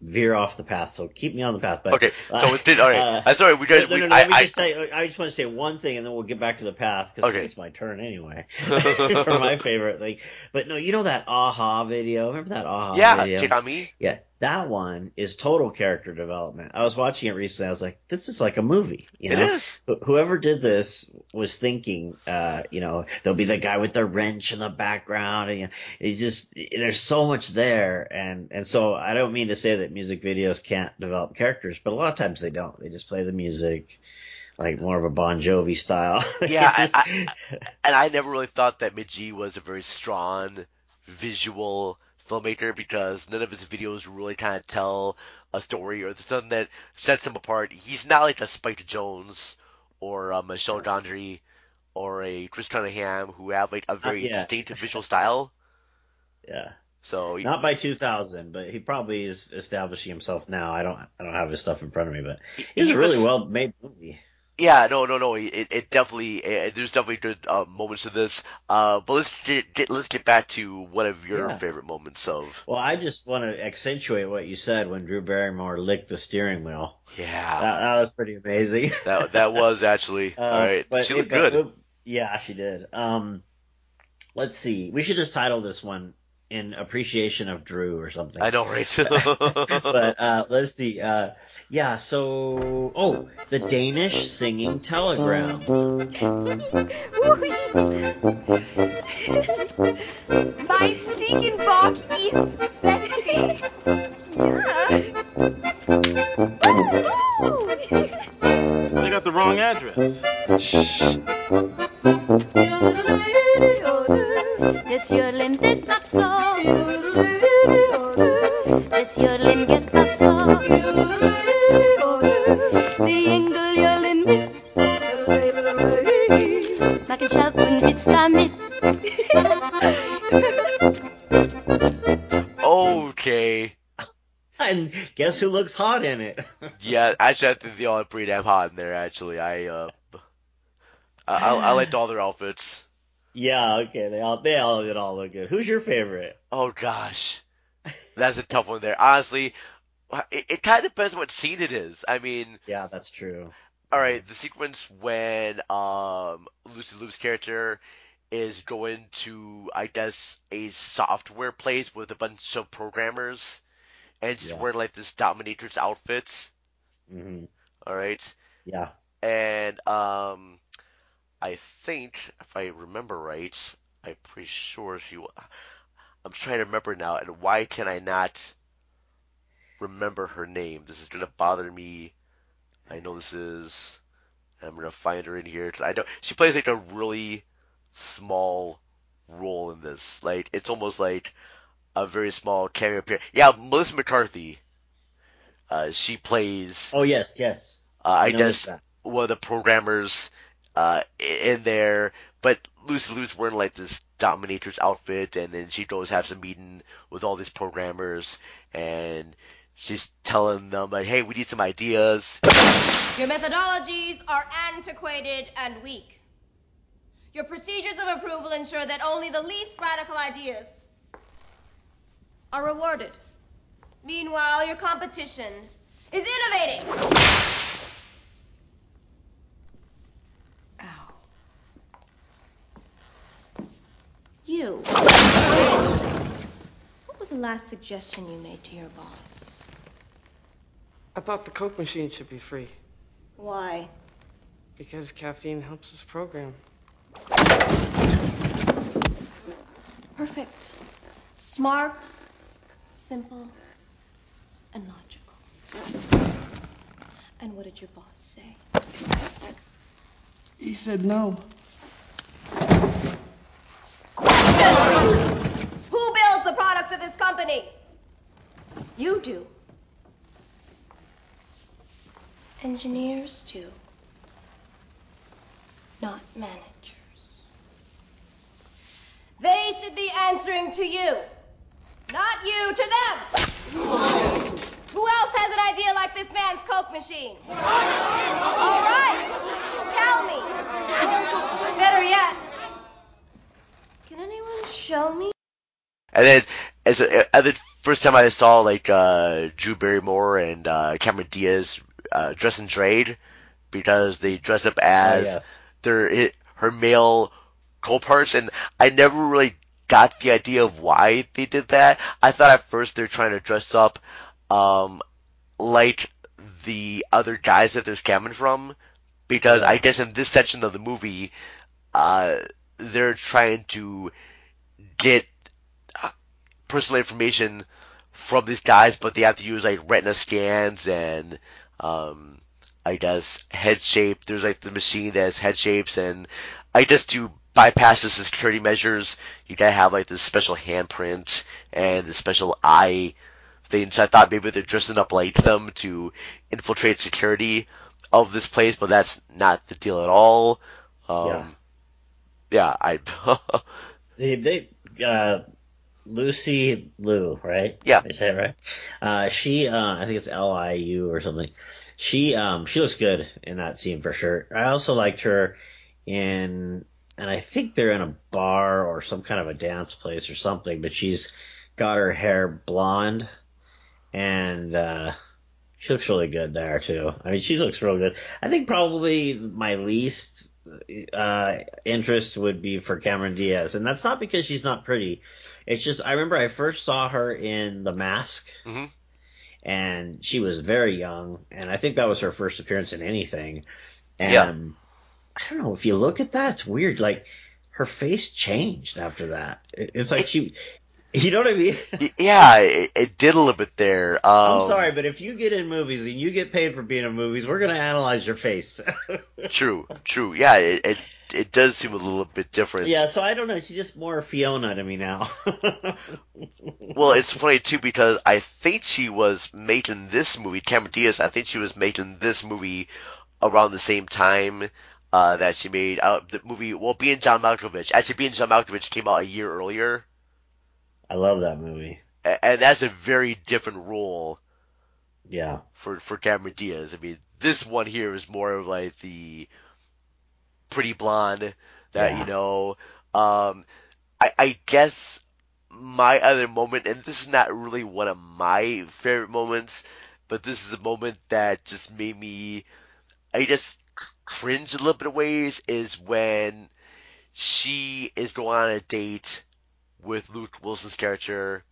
veer off the path, so keep me on the path. But, okay, so it did. All right, uh, I'm sorry. We tried. No, no, no, I, let me I, just tell you, I just want to say one thing, and then we'll get back to the path because okay. it's my turn anyway for my favorite thing. But no, you know that Aha video? Remember that Aha yeah, video? Yeah, Take On Me. Yeah, that one is total character development. I was watching it recently. I was like, this is like a movie. You know? It is. Wh- Whoever did this was thinking, uh, you know, there'll be the guy with the wrench in the background, and you know, it just there's so much there, and and so I don't mean to say that music videos can't develop characters, but a lot of times they don't. They just play the music, like more of a Bon Jovi style. Yeah, I, I, and I never really thought that Midgie was a very strong visual filmmaker because none of his videos really kind of tell a story or something that sets him apart. He's not like a Spike Jonze or a Michel Gondry or a Chris Cunningham who have like a very yeah. distinctive visual style. Yeah. So not by two thousand, but he probably is establishing himself now. I don't, I don't have his stuff in front of me, but it's a really well made movie. Yeah, no, no, no. It, it definitely, it, there's definitely good uh, moments to this. Uh, but let's get, get, let's get back to one of your Yeah. favorite moments of. Well, I just want to accentuate what you said when Drew Barrymore licked the steering wheel. Yeah, that, that was pretty amazing. that that was actually uh, all right. But She looked it, good. It, yeah, she did. Um, let's see. We should just title this one in appreciation of Drew or something. I know, right? But uh, let's see. Uh, yeah, so oh, the Danish singing telegram. My singing bok is sexy. They got the wrong address. This yodeling is not so. This yodeling get us so. The engle yodeling mit. Man kan schaffen, it's damit. Okay. And guess who looks hot in it? Yeah, actually, I think they all look pretty damn hot in there. Actually, I uh, I, I, I liked all their outfits. Yeah, okay, they all they all did all look good. Who's your favorite? Oh gosh, that's a tough one there. Honestly, it, it kind of depends what scene it is. I mean, yeah, that's true. All right, the sequence when um Lucy Liu's character is going to, I guess, a software place with a bunch of programmers, and she's Yeah. wearing like this dominatrix outfit. Mm-hmm. All right. Yeah. And um, I think if I remember right, I'm pretty sure she. wa- I'm trying to remember now, and why can I not remember her name? This is gonna bother me. I know this is. I'm gonna find her in here. I know she plays like a really small role in this. Like it's almost like a very small cameo appearance. Yeah, Melissa McCarthy. Uh, she plays. Oh yes, yes. Uh, I noticed guess that. one of the programmers uh, in there, but Lucy Liu's wearing like this dominatrix outfit, and then she goes have some meeting with all these programmers, and she's telling them like, "Hey, we need some ideas." Your methodologies are antiquated and weak. Your procedures of approval ensure that only the least radical ideas are rewarded. Meanwhile, your competition is innovating. Ow. You. What was the last suggestion you made to your boss? I thought the Coke machine should be free. Why? Because caffeine helps us program. Perfect. Smart, simple, and logical. And what did your boss say? He said no. Question! Who builds the products of this company? You do. Engineers do. Not managers. They should be answering to you, not you to them. Who else has an idea like this man's Coke machine? All right, tell me. Better yet, can anyone show me? And then, as a, and then first time I saw like uh, Drew Barrymore and uh, Cameron Diaz uh, dress in drag because they dress up as Oh, yeah. their it, her male co-parts, and I never really got the idea of why they did that. I thought at first they're trying to dress up um, like the other guys that they're scamming from, because Yeah. I guess in this section of the movie, uh, they're trying to get personal information from these guys, but they have to use like retina scans and um, I guess head shape. There's like the machine that has head shapes, and I guess to bypass the security measures, you gotta have like this special handprint and the special eye thing. So I thought maybe they're dressing up like them to infiltrate security of this place, but that's not the deal at all. Um, yeah. yeah, I. They, they uh, Lucy Liu, right? Yeah. Did I say it right? Uh, she, uh, I think it's L I U or something. She, um, she looks good in that scene for sure. I also liked her in, and I think they're in a bar or some kind of a dance place or something, but she's got her hair blonde, and, uh, she looks really good there too. I mean, she looks real good. I think probably my least, uh, interest would be for Cameron Diaz, and that's not because she's not pretty. It's just, I remember I first saw her in The Mask, mm-hmm. and she was very young, and I think that was her first appearance in anything. And yeah. I don't know, if you look at that, it's weird. Like, her face changed after that. It's like she, you know what I mean? Yeah, it, it did a little bit there. Um, I'm sorry, but if you get in movies and you get paid for being in movies, we're going to analyze your face. True, true. Yeah, it, it it does seem a little bit different. Yeah, so I don't know. She's just more Fiona to me now. Well, it's funny, too, because I think she was making this movie, Cameron Diaz, I think she was making this movie around the same time uh, that she made uh, the movie, well, Being John Malkovich. Actually, Being John Malkovich came out a year earlier. I love that movie. And, and that's a very different role. Yeah. For, for Cameron Diaz. I mean, this one here is more of like the pretty blonde that, yeah. you know, um, I, I guess my other moment, and this is not really one of my favorite moments, but this is a moment that just made me, I just cringe a little bit of ways, is when she is going on a date with Luke Wilson's character,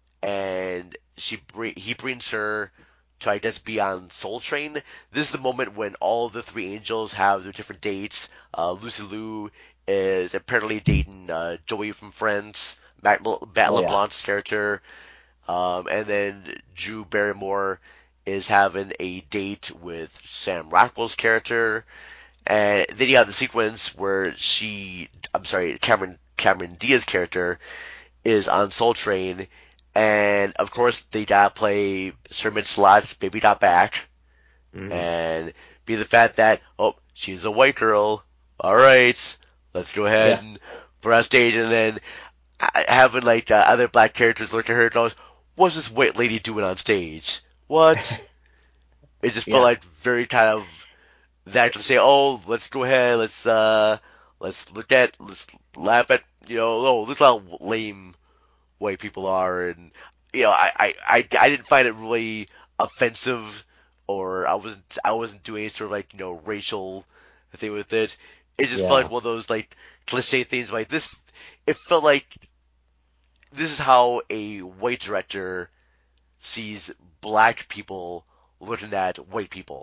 and she bring, he brings her to, I guess, be on Soul Train. This is the moment when all the three angels have their different dates. Uh, Lucy Liu is apparently dating uh, Joey from Friends, Matt, Matt oh, LeBlanc's yeah. character, um, and then Drew Barrymore is having a date with Sam Rockwell's character, and then you have the sequence where she, I'm sorry, Cameron Cameron Diaz's character is on Soul Train. And, of course, they gotta play Sir Mix-a-Lot's Baby Got Back. Mm-hmm. And be the fact that, oh, she's a white girl. Alright, let's go ahead yeah. and put her on stage. And then having, like, uh, other black characters look at her and go, what's this white lady doing on stage? What? It just yeah. felt like very kind of that to say, oh, let's go ahead, let's, uh, let's look at, let's laugh at, you know, oh, look how lame white people are, and you know, I, I, I, I didn't find it really offensive, or I wasn't I wasn't doing any sort of like, you know, racial thing with it. It just yeah. felt like one of those like cliche things like this. It felt like this is how a white director sees black people looking at white people.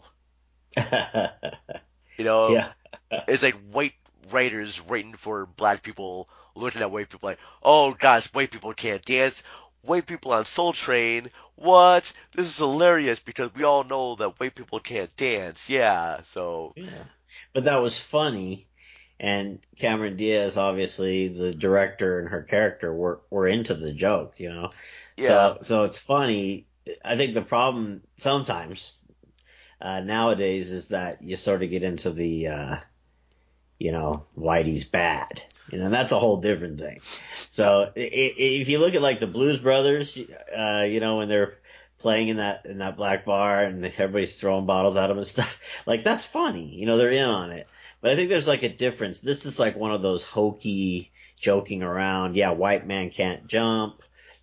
You know, yeah. It's like white writers writing for black people, looking at white people like, oh gosh, white people can't dance. White people on Soul Train, what? This is hilarious because we all know that white people can't dance. Yeah, so. Yeah. But that was funny, and Cameron Diaz, obviously, the director and her character were, were into the joke, you know? Yeah. So, so it's funny. I think the problem sometimes, uh, nowadays is that you sort of get into the, uh, you know, Whitey's bad. You know, and that's a whole different thing. So if you look at like the Blues Brothers, uh, you know, when they're playing in that in that black bar and everybody's throwing bottles at them and stuff, like that's funny. You know, they're in on it. But I think there's like a difference. This is like one of those hokey joking around. Yeah, white man can't jump.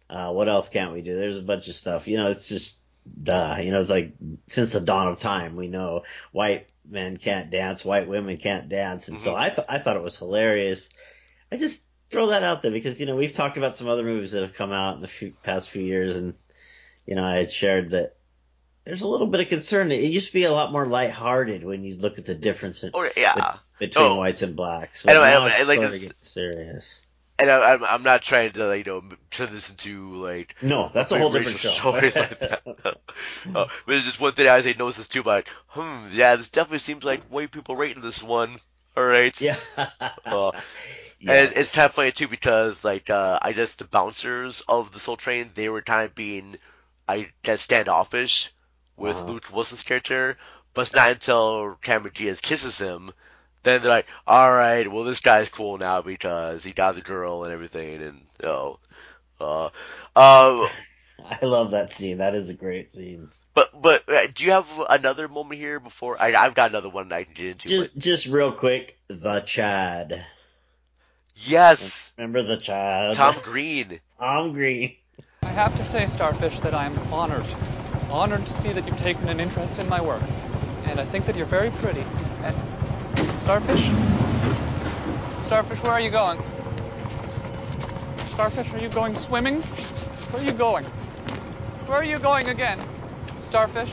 Uh, what else can't we do? There's a bunch of stuff. You know, it's just, duh. You know, it's like, since the dawn of time, we know white men can't dance, white women can't dance. And mm-hmm. so I, th- I thought it was hilarious. I just throw that out there because, you know, we've talked about some other movies that have come out in the few, past few years. And, you know, I had shared that there's a little bit of concern. It used to be a lot more lighthearted when you look at the difference in, oh, yeah. between oh. whites and blacks. So I, now I, it's I like sort this, of getting serious. And I, I'm, I'm not trying to, like, you know, turn this into, like... No, that's a whole different show. Stories like that. uh, but it's just one thing I say notice too, but, hmm, yeah, this definitely seems like white people rating this one. All right. Yeah. uh, yes. And it's kind of funny, too, because, like, uh, I guess the bouncers of the Soul Train, they were kind of being, I guess, standoffish with uh-huh. Luke Wilson's character, but it's not until Cameron Diaz kisses him then they're like, all right, well, this guy's cool now because he got the girl and everything, and oh, uh, uh, I love that scene. That is a great scene. But but uh, do you have another moment here before? I I've got another one that I can get into. Just but... just real quick, the Chad. Yes. Remember the Chad? Tom Green. Tom Green. I have to say, Starfish, that I'm honored. Honored to see that you've taken an interest in my work. And I think that you're very pretty. And Starfish? Starfish, where are you going? Starfish, are you going swimming? Where are you going? Where are you going again? Starfish?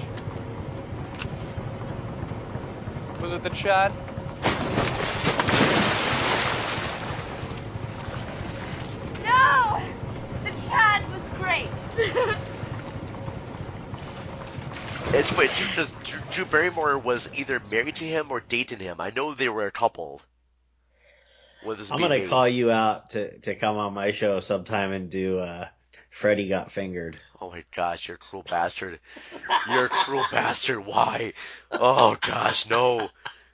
Was it the Chad? No! The Chad was great. It's funny because Drew Barrymore was either married to him or dating him. I know they were a couple. I'm gonna made. call you out to, to come on my show sometime and do uh, Freddie Got Fingered. Oh my gosh, you're a cruel bastard. You're a cruel bastard. Why? Oh gosh, no.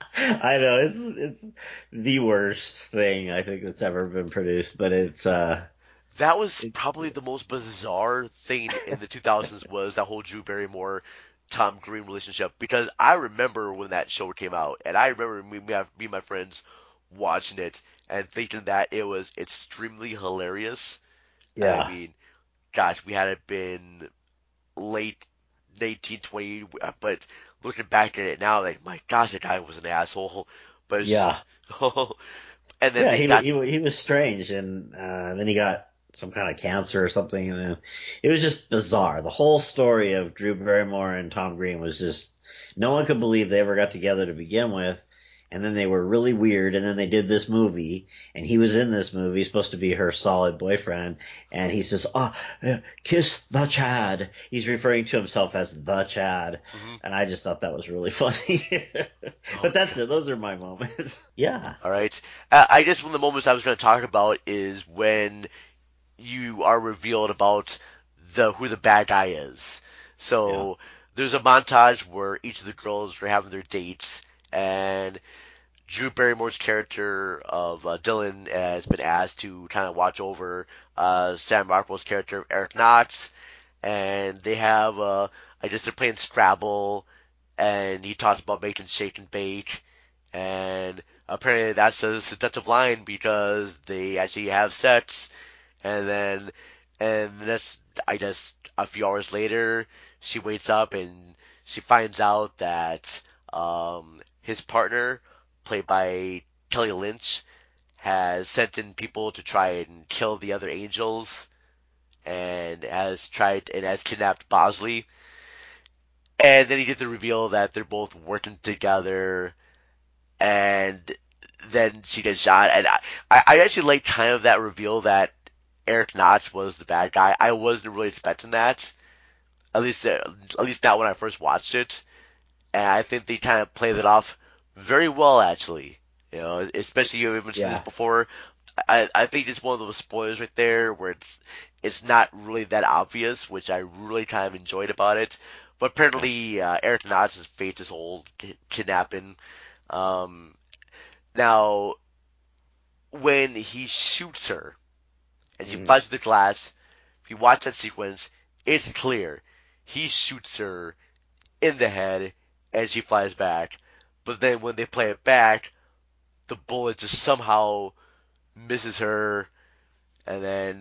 I know it's it's the worst thing I think that's ever been produced, but it's uh. That was probably the most bizarre thing in the two thousands was that whole Drew Barrymore Tom Green relationship, because I remember when that show came out, and I remember me, me and my friends watching it and thinking that it was extremely hilarious. Yeah. I mean, gosh, we had it been late nineteen twenty, but looking back at it now, like, my gosh, that guy was an asshole. But it's yeah. Just, oh, and then yeah, they he, got, he he was strange, and uh, then he got some kind of cancer or something, and then it was just bizarre. The whole story of Drew Barrymore and Tom Green was just, no one could believe they ever got together to begin with, and then they were really weird, and then they did this movie, and he was in this movie, supposed to be her solid boyfriend, and he says, oh, kiss the Chad. He's referring to himself as the Chad, mm-hmm. and I just thought that was really funny. But that's it. Those are my moments. Yeah. All right. Uh, I guess one of the moments I was going to talk about is when you are revealed about the who the bad guy is. So yeah. There's a montage where each of the girls are having their dates, and Drew Barrymore's character of uh, Dylan has been asked to kind of watch over uh, Sam Rockwell's character of Eric Knotts, and they have, uh, I guess they're playing Scrabble, and he talks about making shake and bake, and apparently that's a seductive line because they actually have sex. And then, and that's, I guess, a few hours later, she wakes up and she finds out that, um, his partner, played by Kelly Lynch, has sent in people to try and kill the other angels, and has tried, and has kidnapped Bosley. And then you get the reveal that they're both working together, and then she gets shot. And I, I actually like kind of that reveal that Eric Knotts was the bad guy. I wasn't really expecting that, at least uh, at least not when I first watched it, and I think they kind of played it off very well, actually. You know, especially you mentioned yeah. this before. I I think it's one of those spoilers right there where it's it's not really that obvious, which I really kind of enjoyed about it. But apparently, uh, Eric Knotts' fate is whole kidnapping. Um, now, when he shoots her, and she mm. flies through the glass, if you watch that sequence, it's clear. He shoots her in the head, and she flies back. But then when they play it back, the bullet just somehow misses her, and then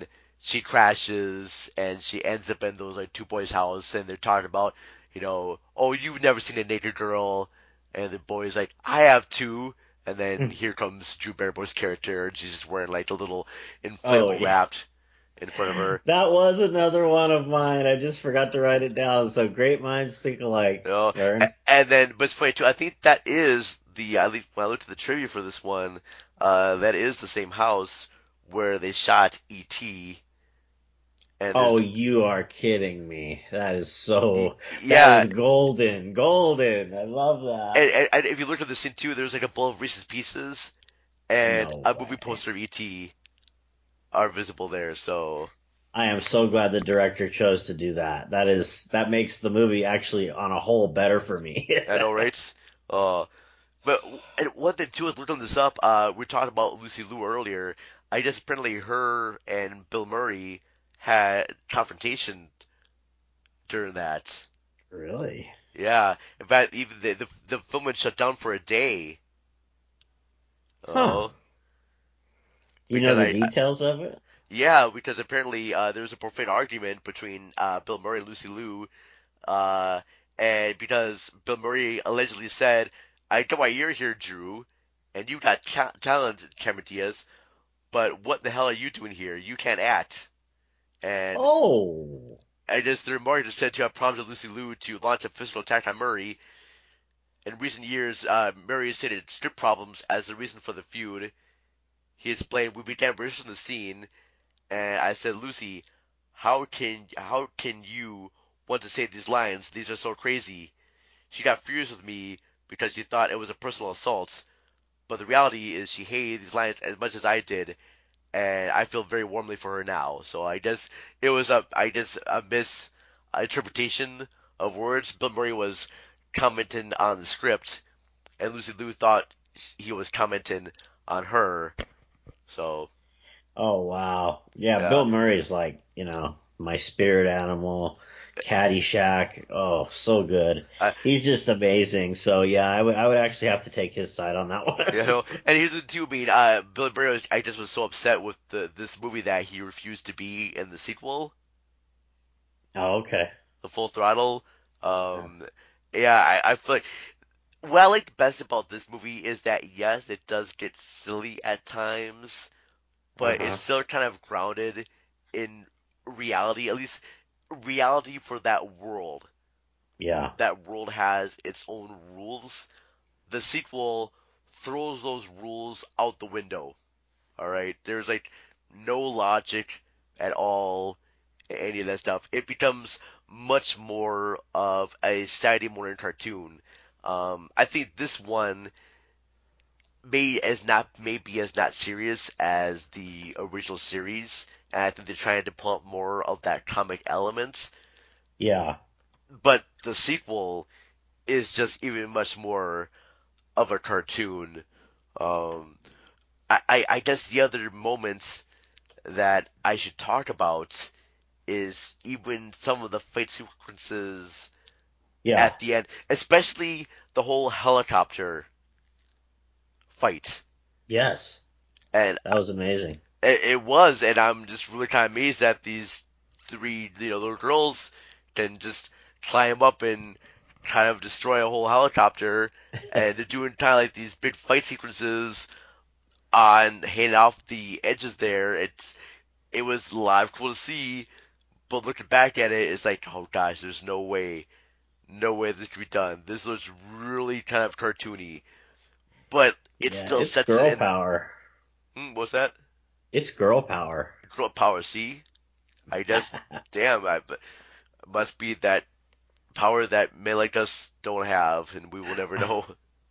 she crashes and she ends up in those like two boys' house, and they're talking about, you know, oh, you've never seen a naked girl, and the boy's like, I have too. And then here comes Drew Barrymore's character, and she's just wearing like a little inflatable Oh, yeah. raft in front of her. That was another one of mine. I just forgot to write it down. So great minds think alike. You know? Aaron. and, and then, but it's funny too. I think that is the. I least, when I looked at the trivia for this one, uh, that is the same house where they shot E T. And Oh, you are kidding me. That is so, Yeah. that is golden, golden. I love that. And, and, and if you look at the scene too, there's like a bowl of Reese's Pieces and No a movie poster of E T are visible there. So I am so glad the director chose to do that. That is, that makes the movie actually on a whole better for me. I know, right? Uh, but and one thing too, I was looking this up. Uh, we talked about Lucy Liu earlier. I guess apparently her and Bill Murray had confrontation during that. Really? Yeah. In fact, even the the, the film had shut down for a day. Huh. Uh, You know the because I- details of it? Yeah, because apparently uh, there was a profane argument between uh, Bill Murray and Lucy Liu, uh, and because Bill Murray allegedly said, "I know why you're here, Drew, and you got ta- talent, Cameron Diaz, but what the hell are you doing here? You can't act." And Oh. I just the Murray just said to have prompted Lucy Liu to launch a physical attack on Murray. In recent years, uh, Murray has cited script problems as the reason for the feud. He explained, "We began rehearsing the scene, and I said, Lucy, how can how can you want to say these lines? These are so crazy." She got furious with me because she thought it was a personal assault, but the reality is she hated these lines as much as I did, and I feel very warmly for her now. So I guess it was a I guess a misinterpretation of words. Bill Murray was commenting on the script, and Lucy Liu thought he was commenting on her. So. Oh, wow. Yeah, Yeah. Bill Murray's like, you know, my spirit animal, Caddyshack. Oh, so good. I- He's just amazing. So, yeah, I would I would actually have to take his side on that one. You know, and here's the two. I mean, uh, Bill Murray, was- I just was so upset with the this movie that he refused to be in the sequel, Oh, okay. the Full Throttle. Um, yeah, I, I feel like what I like best about this movie is that yes, it does get silly at times, but Uh-huh. it's still kind of grounded in reality. At least reality for that world. Yeah. That world has its own rules. The sequel throws those rules out the window. Alright? There's like no logic at all in any of that stuff. It becomes much more of a Saturday morning cartoon. Um, I think this one may as not maybe as not serious as the original series, and I think they're trying to pull up more of that comic element. Yeah. But the sequel is just even much more of a cartoon. Um, I, I, I guess the other moments that I should talk about is even some of the fight sequences Yeah. at the end, especially the whole helicopter fight. Yes. And That was amazing. it, it was, and I'm just really kind of amazed that these three, you know, little girls can just climb up and kind of destroy a whole helicopter, and they're doing kind of like these big fight sequences on hanging off the edges there. It's it was a lot of cool to see, but looking back at it, it's like, oh gosh, there's no way, no way this could be done. This looks really kind of cartoony, but it Yeah, still it's sets girl it in. power. Hmm, what's that? It's girl power. Girl power. See, I guess. Damn, I but must be that power that men like us don't have, and we will never know.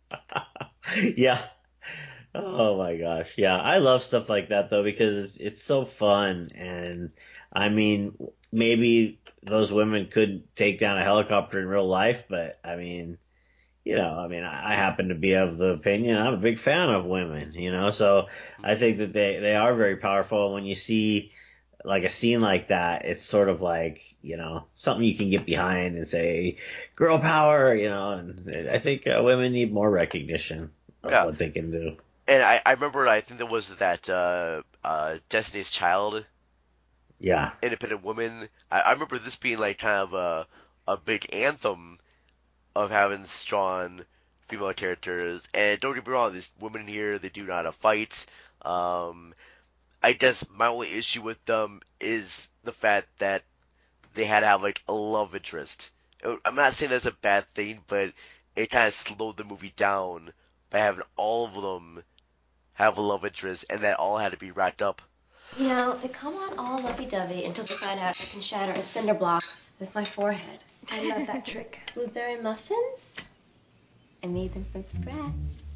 Yeah. Oh my gosh. Yeah. I love stuff like that though because it's, it's so fun. And I mean, maybe those women could take down a helicopter in real life, but I mean, you know, I mean, I I happen to be of the opinion I'm a big fan of women, you know, so I think that they, they are very powerful. And when you see like a scene like that, it's sort of like, you know, something you can get behind and say, girl power, you know, and I think uh, women need more recognition of Yeah. what they can do. And I, I remember, I think there was that uh, uh, Destiny's Child Yeah. independent women. I, I remember this being like kind of a a big anthem of having strong female characters. And don't get me wrong, these women here, they do know how to fight. Um, I guess my only issue with them is the fact that they had to have like a love interest. I'm not saying that's a bad thing, but it kind of slowed the movie down by having all of them have a love interest, and that all had to be wrapped up. You know, they come on all lovey-dovey until they find out I can shatter a cinder block with my forehead. I love that trick. Blueberry muffins? I made them from scratch.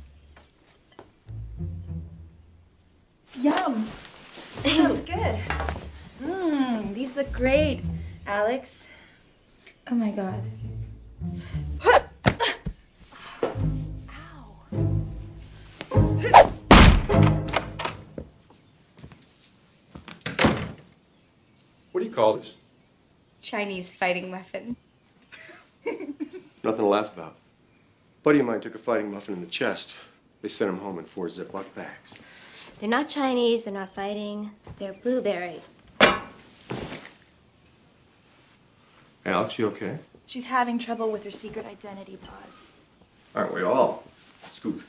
Yum. Sounds good. Mmm, these look great, Alex. Oh my god. What do you call this? Chinese fighting muffin. Nothing to laugh about. A buddy of mine took a fighting muffin in the chest. They sent him home in four Ziploc bags. They're not Chinese, they're not fighting, they're blueberry. Alex, you okay? She's having trouble with her secret identity, Boz. Aren't we all? Scoot.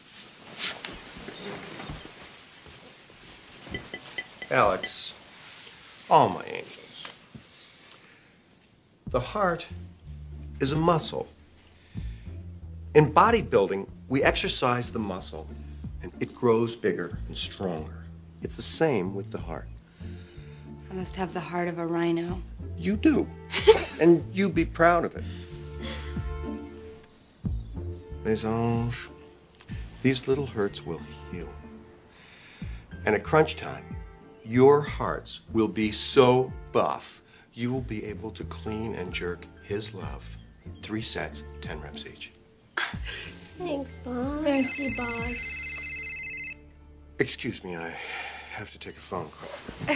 Alex, all my angels. The heart is a muscle. In bodybuilding, we exercise the muscle, and it grows bigger and stronger. It's the same with the heart. I must have the heart of a rhino. You do. And you be proud of it. Mes anges, these little hurts will heal. And at crunch time, your hearts will be so buff, you will be able to clean and jerk his love. Three sets, ten reps each. Thanks, Boz. Merci, Boz. Excuse me, I have to take a phone call.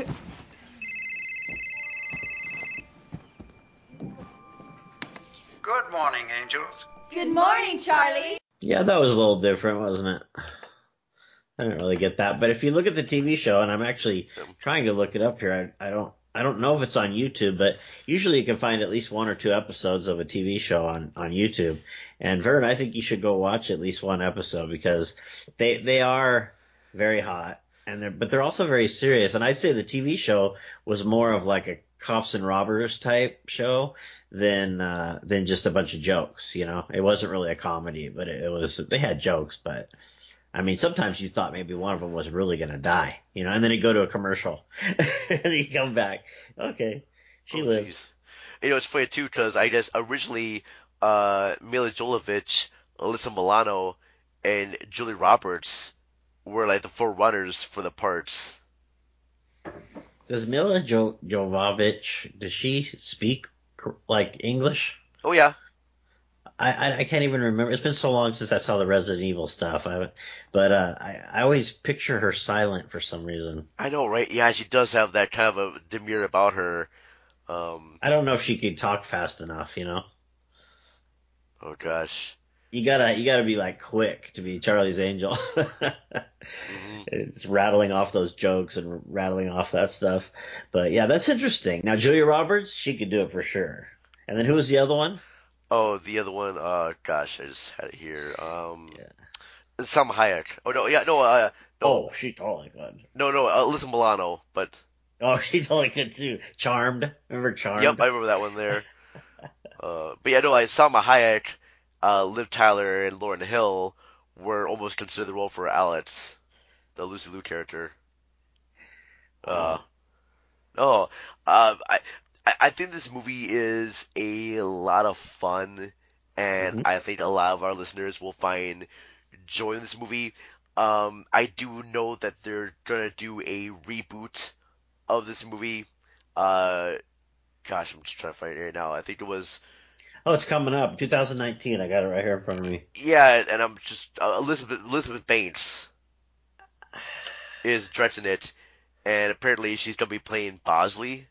Good morning, angels. Good morning, Charlie. Yeah, that was a little different, wasn't it? I didn't really get that. But if you look at the T V show, and I'm actually trying to look it up here, I, I don't I don't know if it's on YouTube, but usually you can find at least one or two episodes of a T V show on, on YouTube. And Vern, I think you should go watch at least one episode because they they are very hot, and they're but they're also very serious. And I'd say the T V show was more of like a cops and robbers type show than uh, than just a bunch of jokes. You know, it wasn't really a comedy, but it, it was they had jokes, but. I mean, sometimes you thought maybe one of them was really going to die, you know, and then he'd go to a commercial and he'd come back. Okay, she oh, lived. Geez. You know, it's funny, too, because I guess originally uh, Mila Jovovich, Alyssa Milano, and Julie Roberts were like the forerunners for the parts. Does Mila jo- Jovovich, does she speak like English? Oh, yeah. I, I I can't even remember. It's been so long since I saw the Resident Evil stuff. I, but uh, I I always picture her silent for some reason. I know, right? Yeah, she does have that kind of a demure about her. Um, I don't know if she could talk fast enough, you know. Oh gosh. You gotta you gotta be like quick to be Charlie's Angel. mm-hmm. It's rattling off those jokes and rattling off that stuff. But yeah, that's interesting. Now Julia Roberts, she could do it for sure. And then who was the other one? Oh, the other one, uh, gosh, I just had it here. Um, yeah. Salma Hayek. Oh, no, yeah, no, uh, no. Oh, she's totally good. No, no, uh, Alyssa Milano, but. Oh, she's totally good too. Charmed. Remember Charmed? Yep, I remember that one there. uh, but yeah, no, like, Salma Hayek, uh, Liv Tyler, and Lauryn Hill were almost considered the role for Alex, the Lucy Liu character. Uh, oh, uh, I. I think this movie is a lot of fun, and mm-hmm. I think a lot of our listeners will find joy in this movie. Um, I do know that they're gonna do a reboot of this movie. Uh, gosh, I'm just trying to find it right now. I think it was. Oh, it's coming up, two thousand nineteen. I got it right here in front of me. Yeah, and I'm just uh, Elizabeth Elizabeth Banks is directing it, and apparently she's gonna be playing Bosley.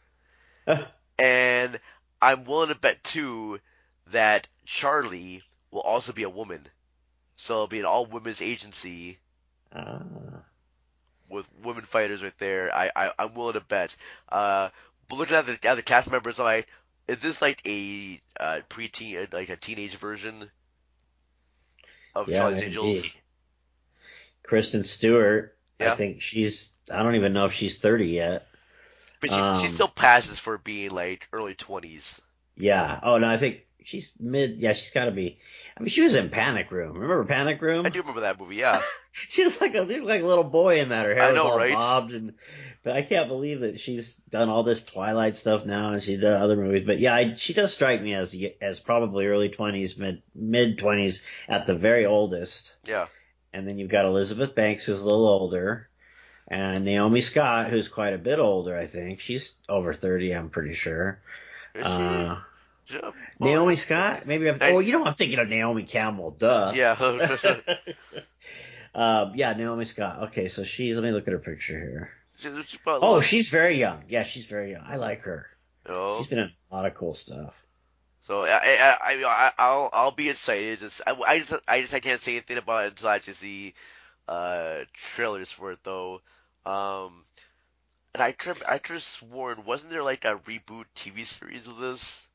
And I'm willing to bet, too, that Charlie will also be a woman. So it'll be an all-women's agency. Ah. with women fighters right there. I, I I'm willing to bet. Uh, but looking at the at the cast members, I'm like, is this like a uh, preteen, like a teenage version of Yeah, Charlie's maybe. Angels? Kristen Stewart, Yeah. I think she's, I don't even know if she's thirty yet. But she Um, she still passes for being like early twenties. Yeah. Oh, no, I think she's mid, yeah, she's gotta be, I mean, she was in Panic Room. Remember Panic Room? I do remember that movie. Yeah. She was like a, she was like a little boy in that. Her hair I was know, all right? bobbed, and but I can't believe that she's done all this Twilight stuff now, and she's done other movies. But yeah, I, she does strike me as as probably early twenties, mid mid twenties at the very oldest. Yeah. And then you've got Elizabeth Banks, who's a little older, and Naomi Scott, who's quite a bit older. I think she's over thirty. I'm pretty sure. Is she? Uh, Yeah. Naomi Scott? Maybe I'm. I- Oh, you know, I'm thinking of Naomi Campbell. Duh. Yeah. Uh, yeah, Naomi Scott. Okay, so she's. Let me look at her picture here. She- she about- Oh, she's very young. Yeah, she's very young. I like her. Oh. She's been in a lot of cool stuff. So I, I, I, I, I'll, I'll be excited. Just, I, I just, I just, I can't say anything about it until I actually see, uh, trailers for it though. Um, and I could, I could have sworn, wasn't there like a reboot T V series of this?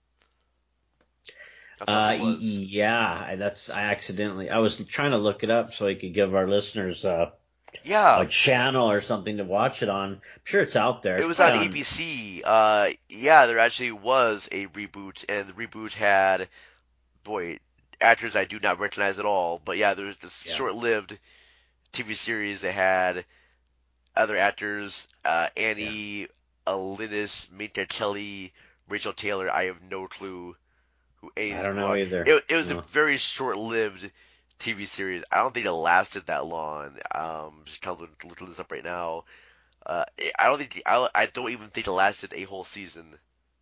I thought Uh, there was. yeah, I- that's. I accidentally. I was trying to look it up so I could give our listeners uh, Yeah. a channel or something to watch it on. I'm sure it's out there. It was It's on on- A B C. Uh, yeah, there actually was a reboot, and the reboot had, boy, actors I do not recognize at all. But yeah, there was this Yeah. short-lived T V series that had other actors, uh, Annie, Alinis, Minka Kelly, Rachel Taylor. I have no clue who any of I these don't know are. either. It, it was No. a very short-lived T V series. I don't think it lasted that long. Um, just kind of looking looking this up right now. Uh, I don't think I, I don't even think it lasted a whole season.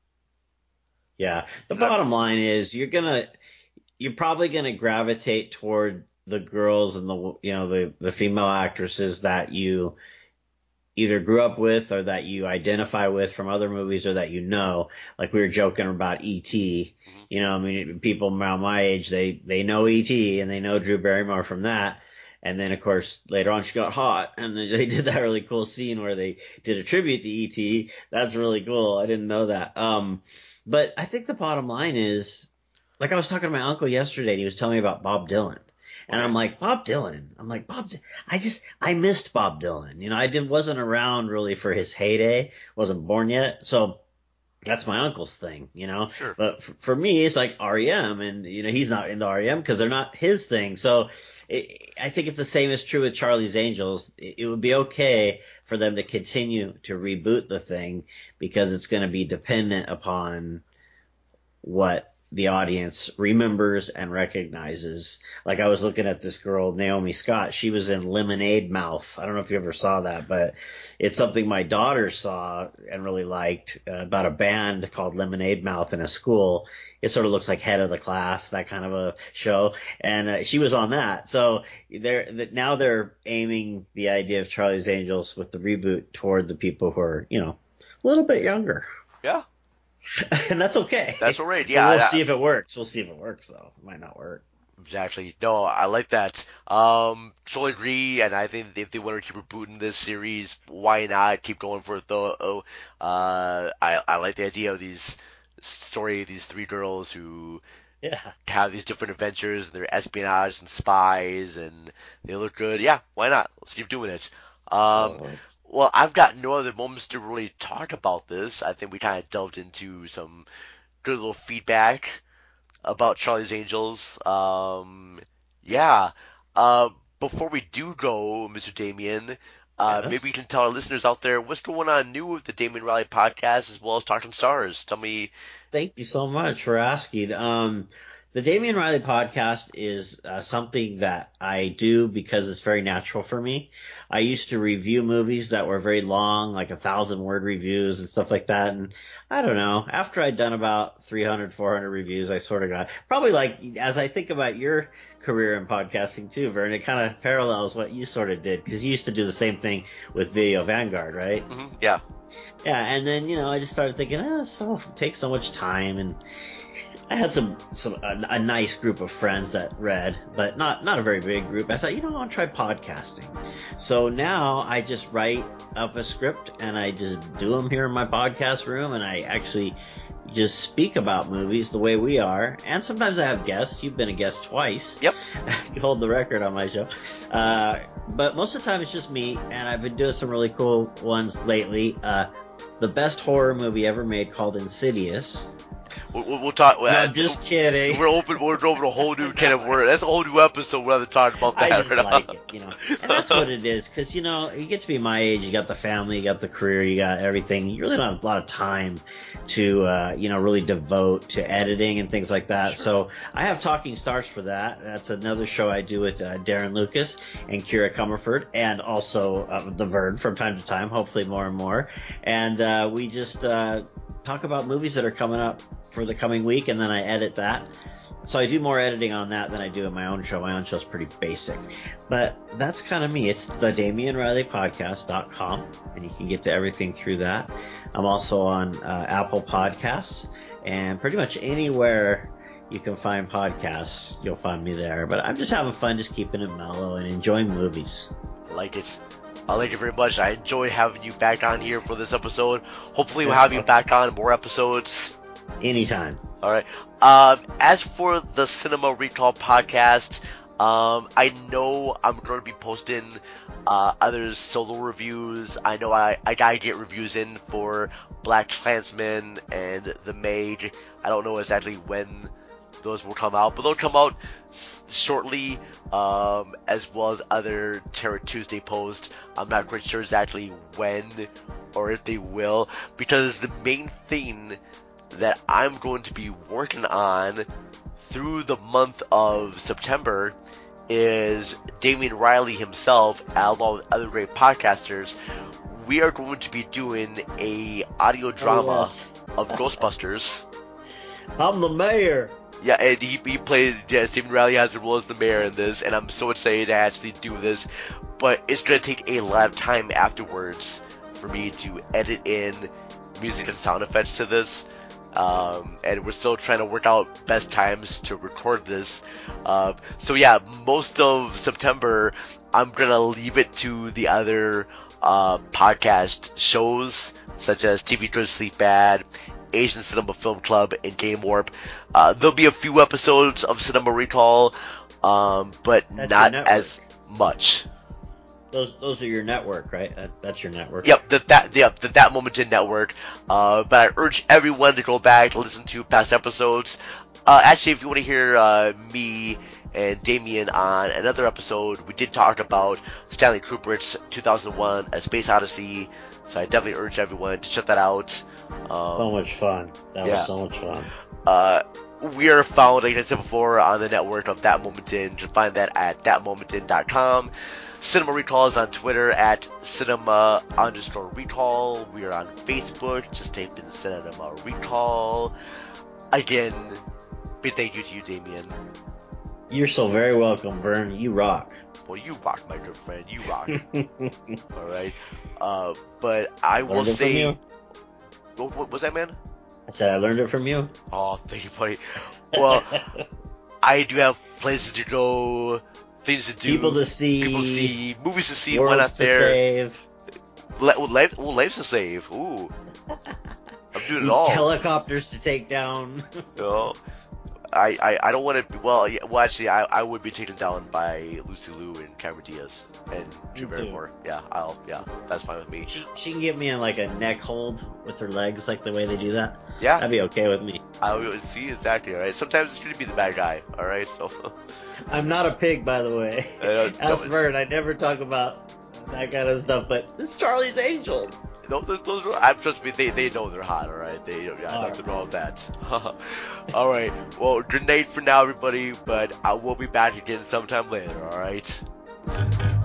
Yeah. The So that- bottom line is you're gonna, you're probably gonna gravitate toward the girls and the, you know, the, the female actresses that you either grew up with or that you identify with from other movies or that you know. Like we were joking about E T. Mm-hmm. You know, I mean, people around my age, they, they know E T and they know Drew Barrymore from that. And then, of course, later on she got hot, and they did that really cool scene where they did a tribute to E T. That's really cool. I didn't know that. Um, but I think the bottom line is, like I was talking to my uncle yesterday, and he was telling me about Bob Dylan. And I'm like, Bob Dylan? I'm like, Bob, Dy- I just, I missed Bob Dylan. You know, I did, wasn't around really for his heyday, wasn't born yet. So that's my uncle's thing, you know? Sure. But for, for me, it's like R E M, and, you know, he's not into R E M because they're not his thing. So it, I think it's the same as true with Charlie's Angels. It, it would be okay for them to continue to reboot the thing because it's going to be dependent upon what the audience remembers and recognizes. Like I was looking at this girl, Naomi Scott. She was in Lemonade Mouth. I don't know if you ever saw that, but it's something my daughter saw and really liked, uh, about a band called Lemonade Mouth in a school. It sort of looks like Head of the Class, that kind of a show. And uh, she was on that. So they're, now they're aiming the idea of Charlie's Angels with the reboot toward the people who are, you know, a little bit younger. Yeah. And that's okay. That's all right. But Yeah. we'll I- see if it works. We'll see if it works, though. It might not work. Exactly. No, I like that. Um, totally agree. And I think if they want to keep rebooting this series, why not keep going for it though? Oh, uh, I I like the idea of these story, these three girls who Yeah. have these different adventures, and they're espionage and spies, and they look good. Yeah, why not? Let's keep doing it. Um, well, I've got no other moments to really talk about this. I think we kind of delved into some good little feedback about Charlie's Angels. Um, yeah. Uh, before we do go, Mister Damien, uh, Yes. maybe you can tell our listeners out there what's going on new with the Damien Riley podcast as well as Talking Stars. Tell me. Thank you so much for asking. Um, the Damien Riley podcast is uh, something that I do because it's very natural for me. I used to review movies that were very long, like a thousand word reviews and stuff like that. And I don't know, after I'd done about three hundred, four hundred reviews, I sort of got, probably like, as I think about your career in podcasting too, Vern. It kind of parallels what you sort of did, because you used to do the same thing with Video Vanguard, right? Mm-hmm. Yeah. Yeah, and then, you know, I just started thinking, oh, so it takes so much time, and I had some, some a, a nice group of friends that read, but not not a very big group. I thought, you know, I want to try podcasting. So now I just write up a script, and I just do them here in my podcast room, and I actually just speak about movies the way we are. And sometimes I have guests. You've been a guest twice. Yep. You hold the record on my show. Uh, but most of the time it's just me, and I've been doing some really cool ones lately. Uh, the best horror movie ever made, called Insidious. We'll, we'll talk. No, I'm just kidding. We're open. We're open a whole new can of worms. That's a whole new episode. We'll have to talk about that. I just like it, you know. And that's what it is, because, you know, you get to be my age. You got the family, you got the career, you got everything. You really don't have a lot of time to, uh, you know, really devote to editing and things like that. Sure. So I have Talking Stars for that. That's another show I do with uh, Darren Lucas and Kira Comerford, and also uh, the Vern from time to time. Hopefully more and more. And uh, we just uh, talk about movies that are coming up for the coming week, and then I edit that. So I do more editing on that than I do in my own show. My own show's pretty basic. But that's kind of me. It's the Damian Riley Podcast dot com, and you can get to everything through that. I'm also on uh, Apple Podcasts, and pretty much anywhere you can find podcasts, you'll find me there. But I'm just having fun, just keeping it mellow and enjoying movies. I like it. I like it very much. I enjoyed having you back on here for this episode. Hopefully we'll have you back on more episodes. Anytime. All right. Um, as for the Cinema Recall podcast, um, I know I'm going to be posting uh, other solo reviews. I know I, I gotta get reviews in for Black Klansman and The Mage. I don't know exactly when those will come out, but they'll come out s- shortly, um, as well as other Terror Tuesday posts. I'm not quite sure exactly when or if they will, because the main thing that I'm going to be working on through the month of September is Damian Riley himself, along with other great podcasters. We are going to be doing a audio drama oh, yes. of Ghostbusters. I'm the mayor. Yeah, and he, he plays, yes, Damian Riley has the role as the mayor in this, and I'm so excited to actually do this, but it's going to take a lot of time afterwards for me to edit in music and sound effects to this. Um, and we're still trying to work out best times to record this. Uh, so yeah, most of September, I'm gonna leave it to the other uh, podcast shows, such as T V Good Sleep Bad, Asian Cinema Film Club, and Game Warp. Uh, there'll be a few episodes of Cinema Recall, um, but That's not as much. Those those are your network, right? That, that's your network. Yep, the, that yep, the That Moment In network. Uh, but I urge everyone to go back and listen to past episodes. Uh, actually, if you want to hear uh, me and Damien on another episode, we did talk about Stanley Kubrick's two thousand one: A Space Odyssey. So I definitely urge everyone to check that out. Um, so much fun. That yeah. was so much fun. Uh, we are found, like I said before, on the network of That Moment In. You can find that at that moment in dot com. Cinema Recall is on Twitter at cinema underscore recall. We are on Facebook. Just type in Cinema Recall. Again, big thank you to you, Damien. You're so very welcome, Vern. You rock. Well, you rock, my good friend. You rock. All right. Uh, but I will Learned it say. from you. What, what was that, man? I said I learned it from you. Oh, thank you, buddy. Well, I do have places to go. Things to do, people to see, people to see, movies to see, worlds why not to there? Save. Le- life, well, lives to save. Ooh, I'm doing it all. Helicopters to take down. No, I, I, I don't want to. Well, yeah, well, actually, I, I would be taken down by Lucy Liu and Cameron Diaz and Drew Barrymore. Yeah, I'll, yeah, that's fine with me. She, she can get me in like a neck hold with her legs, like the way they do that. Yeah, that'd be okay with me. I would see exactly. All right. Sometimes it's going to be the bad guy. All right. So. I'm not a pig, by the way. Ask Vern. I never talk about that kind of stuff, but this is Charlie's Angels. No, those, those are, I trust me, they, they know they're hot, all right? They don't got nothing wrong with that. All right. Well, good night for now, everybody, but I will be back again sometime later, all right?